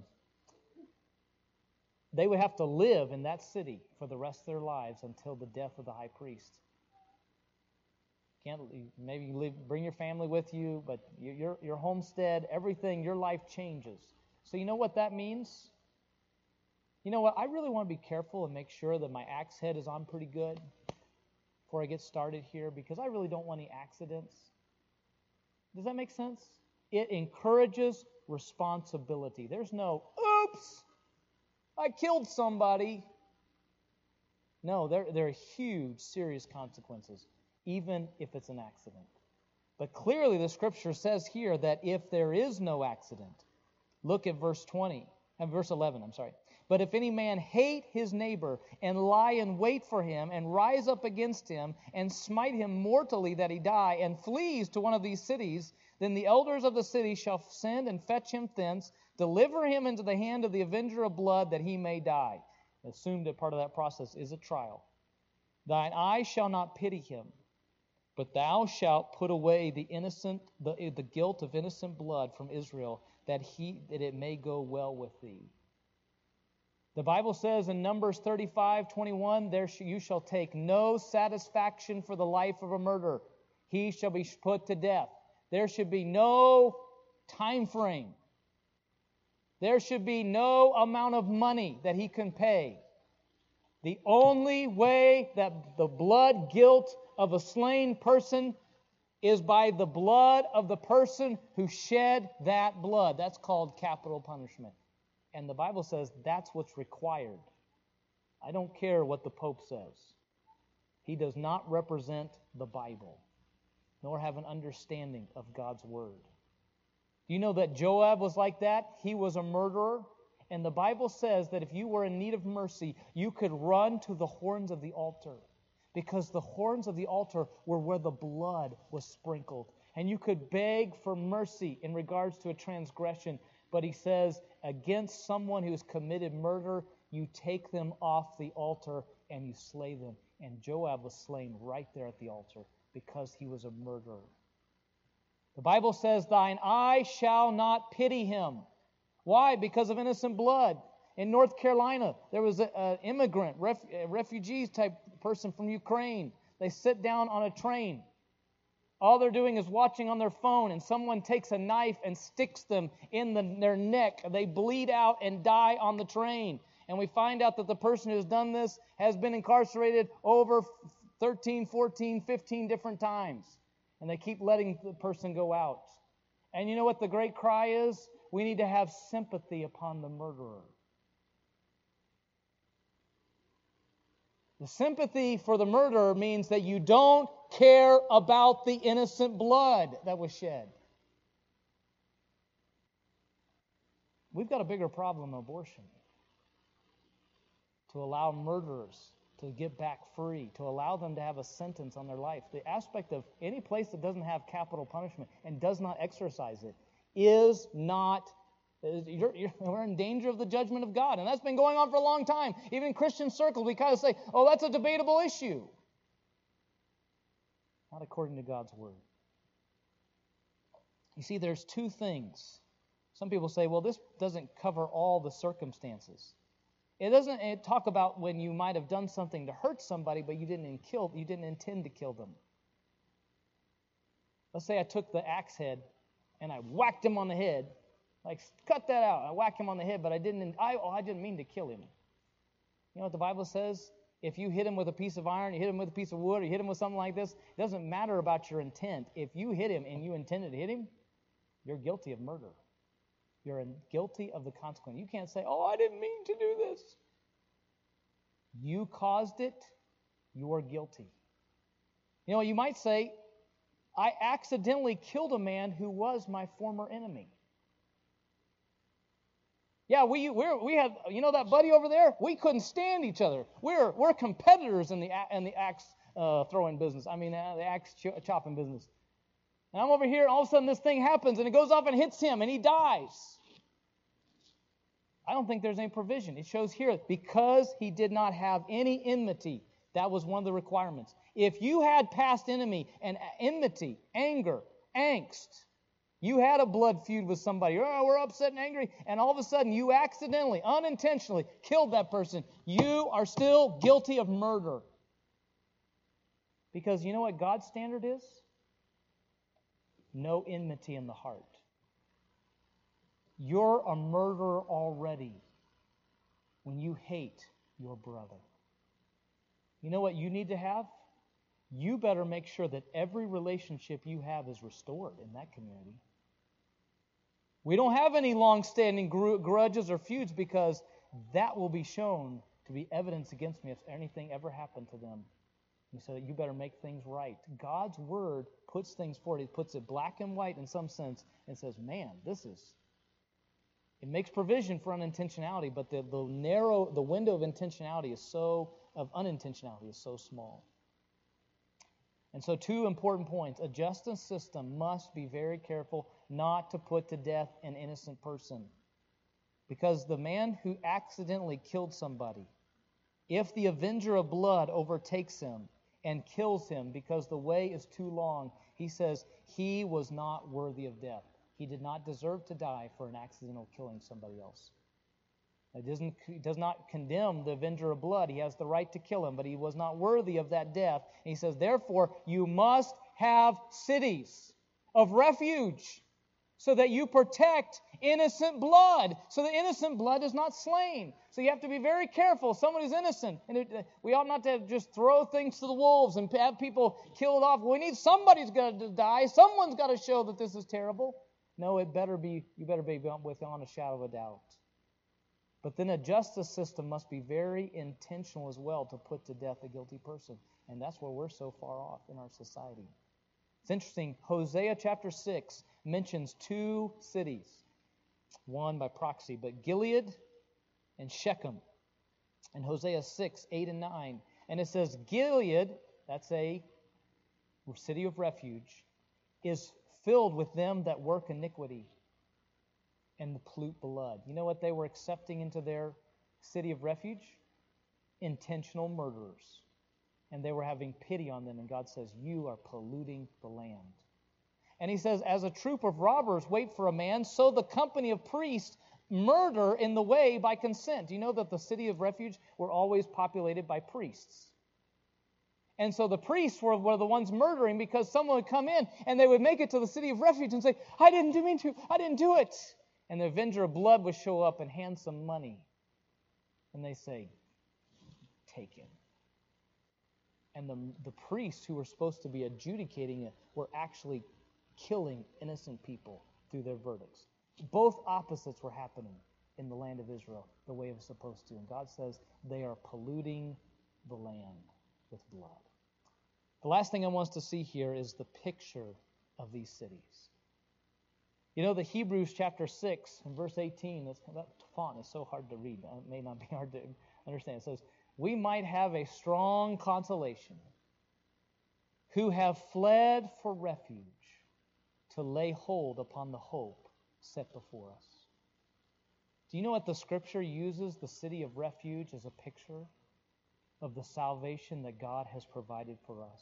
they would have to live in that city for the rest of their lives until the death of the high priest. Can't maybe you live, bring your family with you, but your your homestead, everything, your life changes. So you know what that means? You know what? I really want to be careful and make sure that my axe head is on pretty good before I get started here, because I really don't want any accidents. Does that make sense? It encourages responsibility. There's no, oops, I killed somebody. No, there, there are huge, serious consequences, even if it's an accident. But clearly the Scripture says here that if there is no accident, look at verse twenty, and verse eleven, I'm sorry. But if any man hate his neighbor, and lie in wait for him, and rise up against him, and smite him mortally that he die, and flees to one of these cities, then the elders of the city shall send and fetch him thence, deliver him into the hand of the avenger of blood, that he may die. Assume that part of that process is a trial. Thine eye shall not pity him, but thou shalt put away the innocent, the, the guilt of innocent blood from Israel, that he that it may go well with thee. The Bible says in Numbers thirty-five twenty-one, there sh- you shall take no satisfaction for the life of a murderer. He shall be put to death. There should be no time frame. There should be no amount of money that he can pay. The only way that the blood guilt of a slain person is by the blood of the person who shed that blood. That's called capital punishment. And the Bible says that's what's required. I don't care what the Pope says. He does not represent the Bible, nor have an understanding of God's Word. Do you know that Joab was like that? He was a murderer, And the Bible says that if you were in need of mercy, you could run to the horns of the altar, because the horns of the altar were where the blood was sprinkled. And you could beg for mercy in regards to a transgression. But he says, against someone who has committed murder, you take them off the altar and you slay them. And Joab was slain right there at the altar because he was a murderer. The Bible says, thine eye shall not pity him. Why? Because of innocent blood. In North Carolina, there was an immigrant, ref, a refugee type person from Ukraine. They sit down on a train. All they're doing is watching on their phone, and someone takes a knife and sticks them in the, their neck. They bleed out and die on the train. And we find out that the person who has done this has been incarcerated over thirteen, fourteen, fifteen different times. And they keep letting the person go out. And you know what the great cry is? We need to have sympathy upon the murderer. The sympathy for the murderer means that you don't care about the innocent blood that was shed. We've got a bigger problem than abortion. To allow murderers to get back free, to allow them to have a sentence on their life. The aspect of any place that doesn't have capital punishment and does not exercise it is not, you're, you're, we're in danger of the judgment of God. And that's been going on for a long time. Even in Christian circles, we kind of say, oh, that's a debatable issue. Not according to God's Word. You see, there's two things. Some people say, well, this doesn't cover all the circumstances. It doesn't it talk about when you might have done something to hurt somebody, but you didn't kill, you didn't intend to kill them. Let's say I took the axe head and I whacked him on the head. Like, cut that out. I whacked him on the head, but I didn't I, oh, I didn't mean to kill him. You know what the Bible says? If you hit him with a piece of iron, you hit him with a piece of wood, or you hit him with something like this, it doesn't matter about your intent. If you hit him and you intended to hit him, you're guilty of murder. You're guilty of the consequence. You can't say, oh, I didn't mean to do this. You caused it. You're guilty. You know, you might say, I accidentally killed a man who was my former enemy. Yeah, we we're, we had, you know that buddy over there? We couldn't stand each other. We're we're competitors in the in the axe uh, throwing business. I mean, uh, the axe ch- chopping business. And I'm over here, and all of a sudden this thing happens, and it goes off and hits him, and he dies. I don't think there's any provision. It shows here, because he did not have any enmity, that was one of the requirements. If you had past enemy and enmity, anger, angst, you had a blood feud with somebody, oh, we're upset and angry, and all of a sudden you accidentally, unintentionally killed that person, you are still guilty of murder. Because you know what God's standard is? No enmity in the heart. You're a murderer already when you hate your brother. You know what you need to have? You better make sure that every relationship you have is restored in that community. We don't have any long-standing grudges or feuds, because that will be shown to be evidence against me if anything ever happened to them. And so you better make things right. God's Word puts things forward. He puts it black and white in some sense and says, man, this is... It makes provision for unintentionality, but the, the narrow, the window of intentionality is so, of unintentionality is so small. And so two important points. A justice system must be very careful not to put to death an innocent person. Because the man who accidentally killed somebody, if the avenger of blood overtakes him and kills him because the way is too long, he says he was not worthy of death. He did not deserve to die for an accidental killing somebody else. It doesn't, it does not condemn the avenger of blood. He has the right to kill him, but he was not worthy of that death. And he says, therefore, you must have cities of refuge so that you protect innocent blood, so that innocent blood is not slain. So you have to be very careful. Someone who's innocent. And it, we ought not to just throw things to the wolves and have people killed off. We need somebody's got to die. Someone's got to show that this is terrible. No, it better be, you better be without a shadow of a doubt. But then a justice system must be very intentional as well to put to death a guilty person. And that's where we're so far off in our society. It's interesting, Hosea chapter six mentions two cities. One by proxy, but Gilead and Shechem. And Hosea six, eight, and nine. And it says, Gilead, that's a city of refuge, is filled with them that work iniquity and pollute blood. You know what they were accepting into their city of refuge? Intentional murderers. And they were having pity on them. And God says, you are polluting the land. And he says, as a troop of robbers wait for a man, so the company of priests murder in the way by consent. Do you know that the city of refuge were always populated by priests? And so the priests were, were the ones murdering because someone would come in and they would make it to the city of refuge and say, I didn't do mean to, I didn't do it. And the avenger of blood would show up and hand some money. And they say, take him. And the, the priests who were supposed to be adjudicating it were actually killing innocent people through their verdicts. Both opposites were happening in the land of Israel the way it was supposed to. And God says they are polluting the land with blood. The last thing I want us to see here is the picture of these cities. You know, the Hebrews chapter six and verse eighteen, that font is so hard to read. It may not be hard to understand. It says, we might have a strong consolation who have fled for refuge to lay hold upon the hope set before us. Do you know what the Scripture uses the city of refuge as a picture of the salvation that God has provided for us?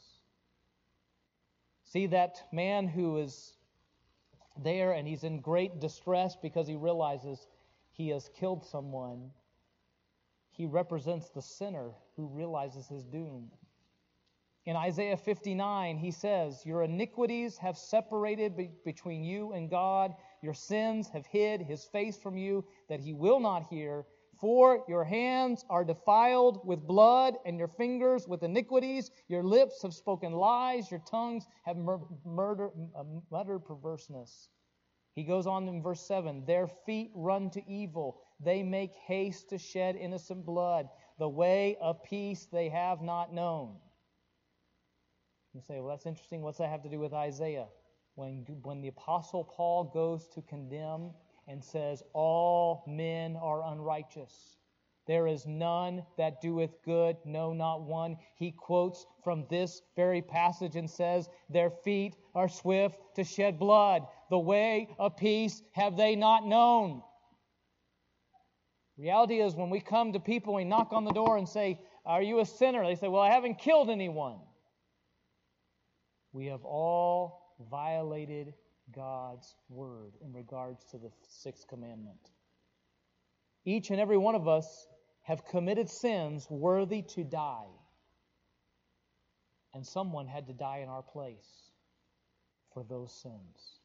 See, that man who is there and he's in great distress because he realizes he has killed someone, he represents the sinner who realizes his doom. In Isaiah fifty-nine, he says, your iniquities have separated be- between you and God. Your sins have hid his face from you, that he will not hear. For your hands are defiled with blood, and your fingers with iniquities. Your lips have spoken lies. Your tongues have mur- murder, uh, muttered perverseness. He goes on in verse seven, their feet run to evil. They make haste to shed innocent blood. The way of peace they have not known. You say, well, that's interesting. What's that have to do with Isaiah? When, when the Apostle Paul goes to condemn and says, all men are unrighteous. There is none that doeth good, no, not one. He quotes from this very passage and says, their feet are swift to shed blood. The way of peace have they not known. Reality is when we come to people and we knock on the door and say, are you a sinner? They say, well, I haven't killed anyone. We have all violated God's word in regards to the sixth commandment. Each and every one of us have committed sins worthy to die. And someone had to die in our place for those sins.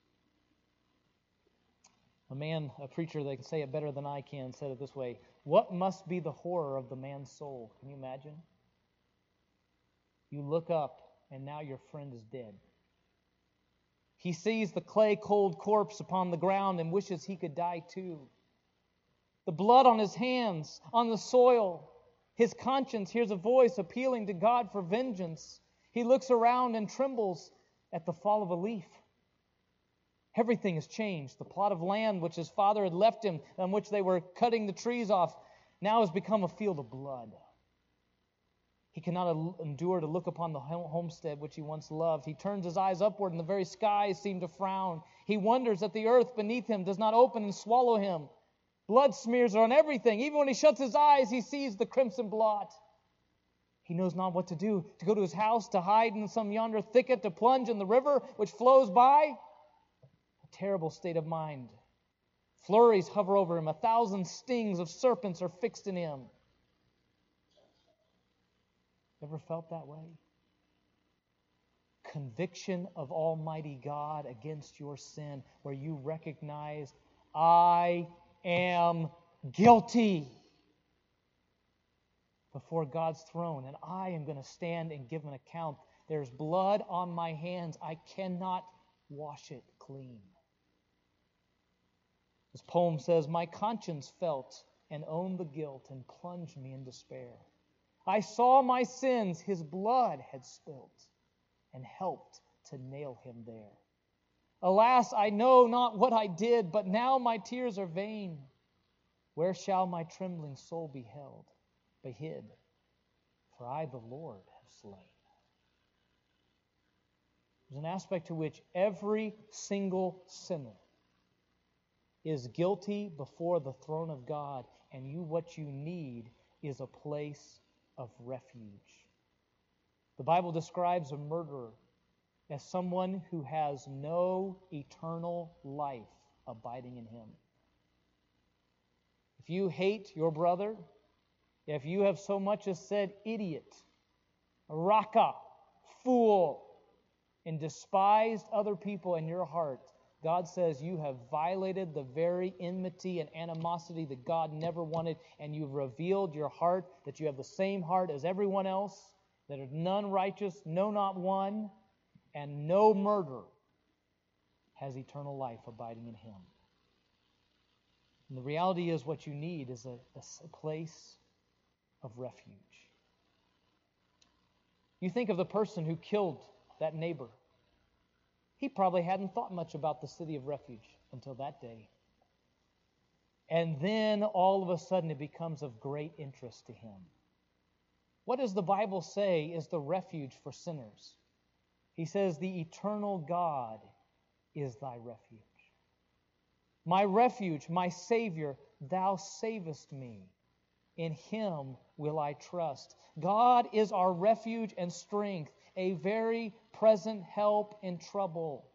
A man, a preacher that can say it better than I can, said it this way, what must be the horror of the man's soul? Can you imagine? You look up and now your friend is dead. He sees the clay-cold corpse upon the ground and wishes he could die too. The blood on his hands, on the soil. His conscience hears a voice appealing to God for vengeance. He looks around and trembles at the fall of a leaf. Everything has changed. The plot of land which his father had left him, on which they were cutting the trees off, now has become a field of blood. He cannot endure to look upon the homestead which he once loved. He turns his eyes upward, and the very skies seem to frown. He wonders that the earth beneath him does not open and swallow him. Blood smears are on everything. Even when he shuts his eyes, he sees the crimson blot. He knows not what to do, to go to his house, to hide in some yonder thicket, to plunge in the river which flows by. A terrible state of mind. Flurries hover over him. A thousand stings of serpents are fixed in him. Ever felt that way? Conviction of Almighty God against your sin, where you recognize, I am guilty before God's throne, and I am going to stand and give an account. There's blood on my hands. I cannot wash it clean. This poem says, my conscience felt and owned the guilt and plunged me in despair. I saw my sins his blood had spilt and helped to nail him there. Alas, I know not what I did, but now my tears are vain. Where shall my trembling soul be held, be hid? For I, the Lord, have slain. There's an aspect to which every single sinner is guilty before the throne of God, and you, what you need is a place of refuge. The Bible describes a murderer as someone who has no eternal life abiding in him. If you hate your brother, if you have so much as said idiot, raka, fool, and despised other people in your heart, God says you have violated the very enmity and animosity that God never wanted, and you've revealed your heart, that you have the same heart as everyone else, that are none righteous, no, not one, and no murderer has eternal life abiding in him. And the reality is what you need is a, a place of refuge. You think of the person who killed that neighbor. He probably hadn't thought much about the city of refuge until that day. And then all of a sudden it becomes of great interest to him. What does the Bible say is the refuge for sinners? He says, the eternal God is thy refuge. My refuge, my Savior, thou savest me. In him will I trust. God is our refuge and strength, a very present help in trouble.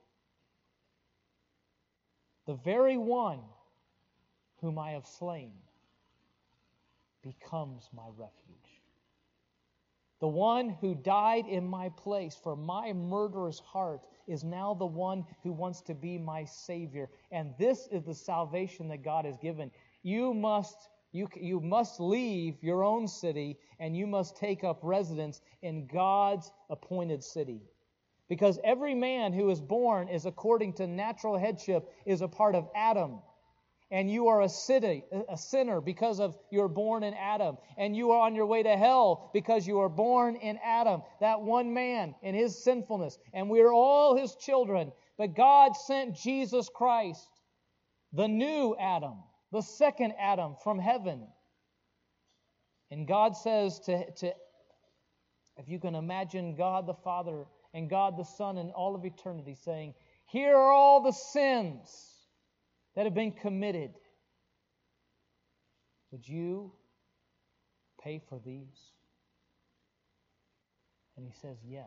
The very one whom I have slain becomes my refuge. The one who died in my place for my murderous heart is now the one who wants to be my Savior. And this is the salvation that God has given. You must, you, you must leave your own city and you must take up residence in God's appointed city. Because every man who is born is according to natural headship is a part of Adam. And you are a city, a sinner because of you're born in Adam. And you are on your way to hell because you are born in Adam. That one man in his sinfulness. And we are all his children. But God sent Jesus Christ, the new Adam, the second Adam from heaven. And God says to, to if you can imagine God the Father and God the Son in all of eternity saying, here are all the sins that have been committed. Would you pay for these? And he says, yes.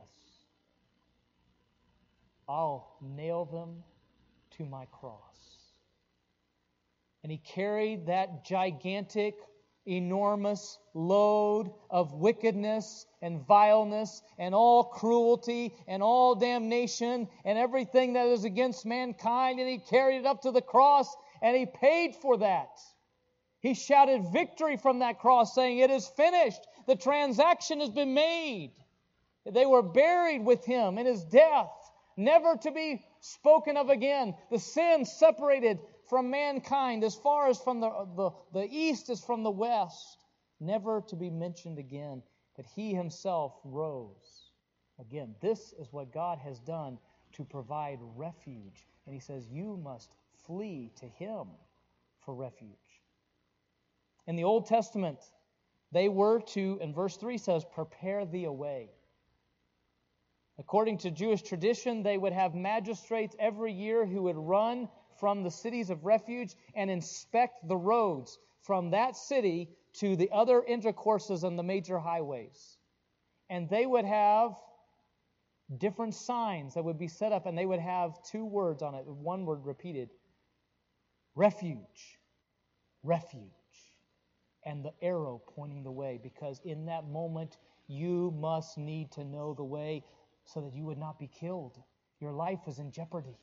I'll nail them to my cross. And he carried that gigantic, enormous load of wickedness and vileness and all cruelty and all damnation and everything that is against mankind, and he carried it up to the cross and he paid for that. He shouted victory from that cross, saying, it is finished. The transaction has been made. They were buried with him in his death, never to be spoken of again. The sin separated from mankind as far as from the, the, the east as from the west, never to be mentioned again. But he himself rose. Again, this is what God has done to provide refuge. And he says, you must flee to him for refuge. In the Old Testament, they were to, and verse three says, prepare thee a way. According to Jewish tradition, they would have magistrates every year who would run from the cities of refuge and inspect the roads from that city to the other intercourses and the major highways. And they would have different signs that would be set up, and they would have two words on it, one word repeated. Refuge. Refuge. And the arrow pointing the way, because in that moment you must need to know the way so that you would not be killed. Your life is in jeopardy.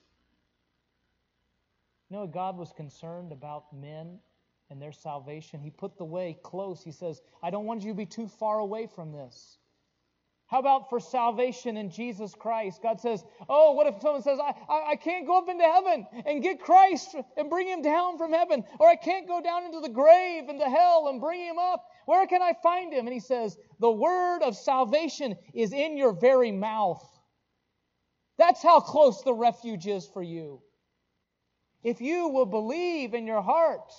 You know, God was concerned about men and their salvation. He put the way close. He says, I don't want you to be too far away from this. How about for salvation in Jesus Christ? God says, oh, what if someone says, I, I, I can't go up into heaven and get Christ and bring him down from heaven, or I can't go down into the grave and the hell and bring him up. Where can I find him? And he says, the word of salvation is in your very mouth. That's how close the refuge is for you. If you will believe in your heart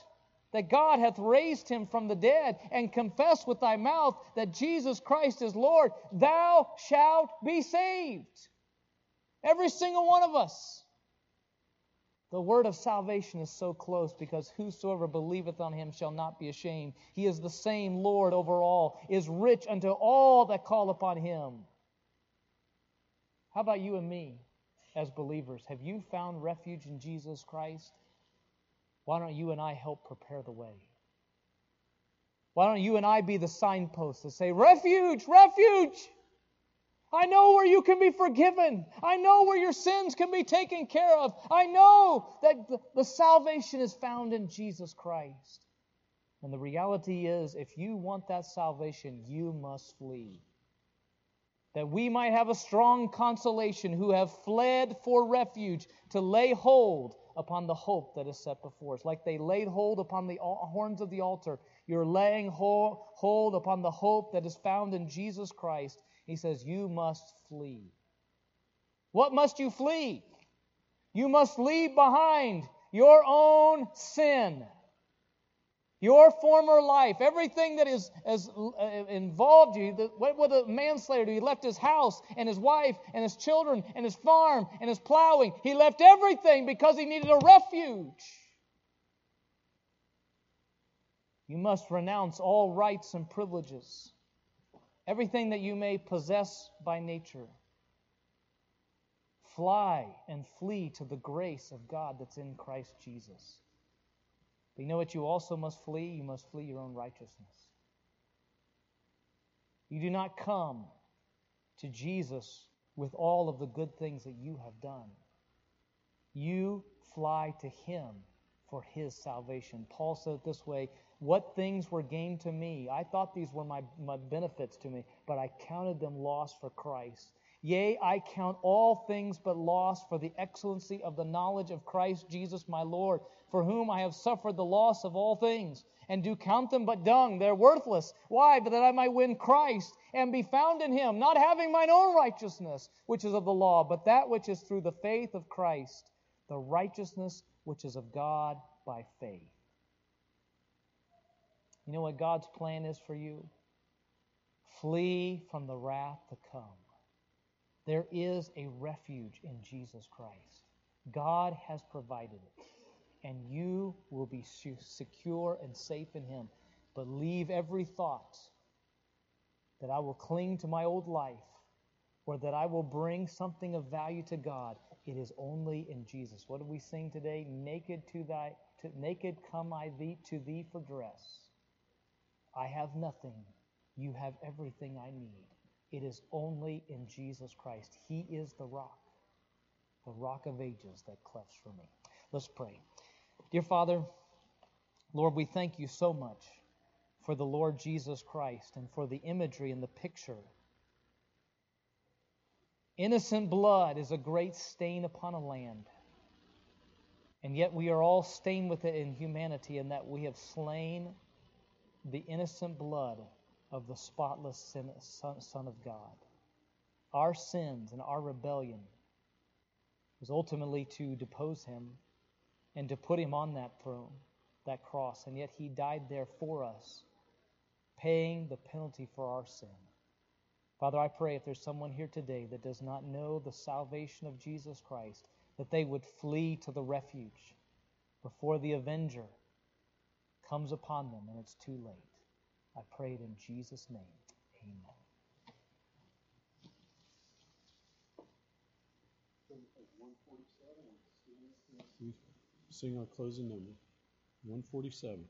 that God hath raised him from the dead, and confess with thy mouth that Jesus Christ is Lord, thou shalt be saved. Every single one of us. The word of salvation is so close because whosoever believeth on him shall not be ashamed. He is the same Lord over all, is rich unto all that call upon him. How about you and me as believers? Have you found refuge in Jesus Christ? Why don't you and I help prepare the way? Why don't you and I be the signposts that say, refuge, refuge! I know where you can be forgiven. I know where your sins can be taken care of. I know that the, the salvation is found in Jesus Christ. And the reality is, if you want that salvation, you must flee. That we might have a strong consolation who have fled for refuge to lay hold upon the hope that is set before us. Like they laid hold upon the horns of the altar, you're laying hold upon the hope that is found in Jesus Christ. He says, you must flee. What must you flee? You must leave behind your own sin, your former life, everything that is has involved you. The, what would a manslayer do? He left his house and his wife and his children and his farm and his plowing. He left everything because he needed a refuge. You must renounce all rights and privileges, everything that you may possess by nature. Fly and flee to the grace of God that's in Christ Jesus. But you know what you also must flee? You must flee your own righteousness. You do not come to Jesus with all of the good things that you have done. You fly to Him for His salvation. Paul said it this way, what things were gained to me? I thought these were my, my benefits to me, but I counted them loss for Christ. Yea, I count all things but loss for the excellency of the knowledge of Christ Jesus my Lord, for whom I have suffered the loss of all things, and do count them but dung. They're worthless. Why? But that I might win Christ, and be found in Him, not having mine own righteousness, which is of the law, but that which is through the faith of Christ, the righteousness which is of God by faith. You know what God's plan is for you? Flee from the wrath to come. There is a refuge in Jesus Christ. God has provided it. And you will be secure and safe in Him. But leave every thought that I will cling to my old life or that I will bring something of value to God. It is only in Jesus. What did we sing today? Naked to thy to, naked come I thee to thee for dress. I have nothing. You have everything I need. It is only in Jesus Christ. He is the rock, the rock of ages that clefts for me. Let's pray. Dear Father, Lord, we thank you so much for the Lord Jesus Christ and for the imagery and the picture. Innocent blood is a great stain upon a land. And yet we are all stained with it in humanity in that we have slain the innocent blood of the spotless sin, son, son of God. Our sins and our rebellion was ultimately to depose Him and to put Him on that throne, that cross. And yet He died there for us, paying the penalty for our sin. Father, I pray if there's someone here today that does not know the salvation of Jesus Christ, that they would flee to the refuge before the avenger comes upon them and it's too late. I pray it in Jesus' name. Amen. We sing our closing number, one forty-seven.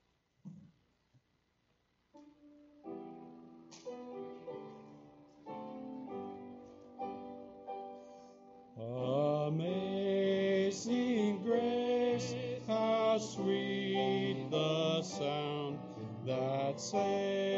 Amazing grace, how sweet the sound that saved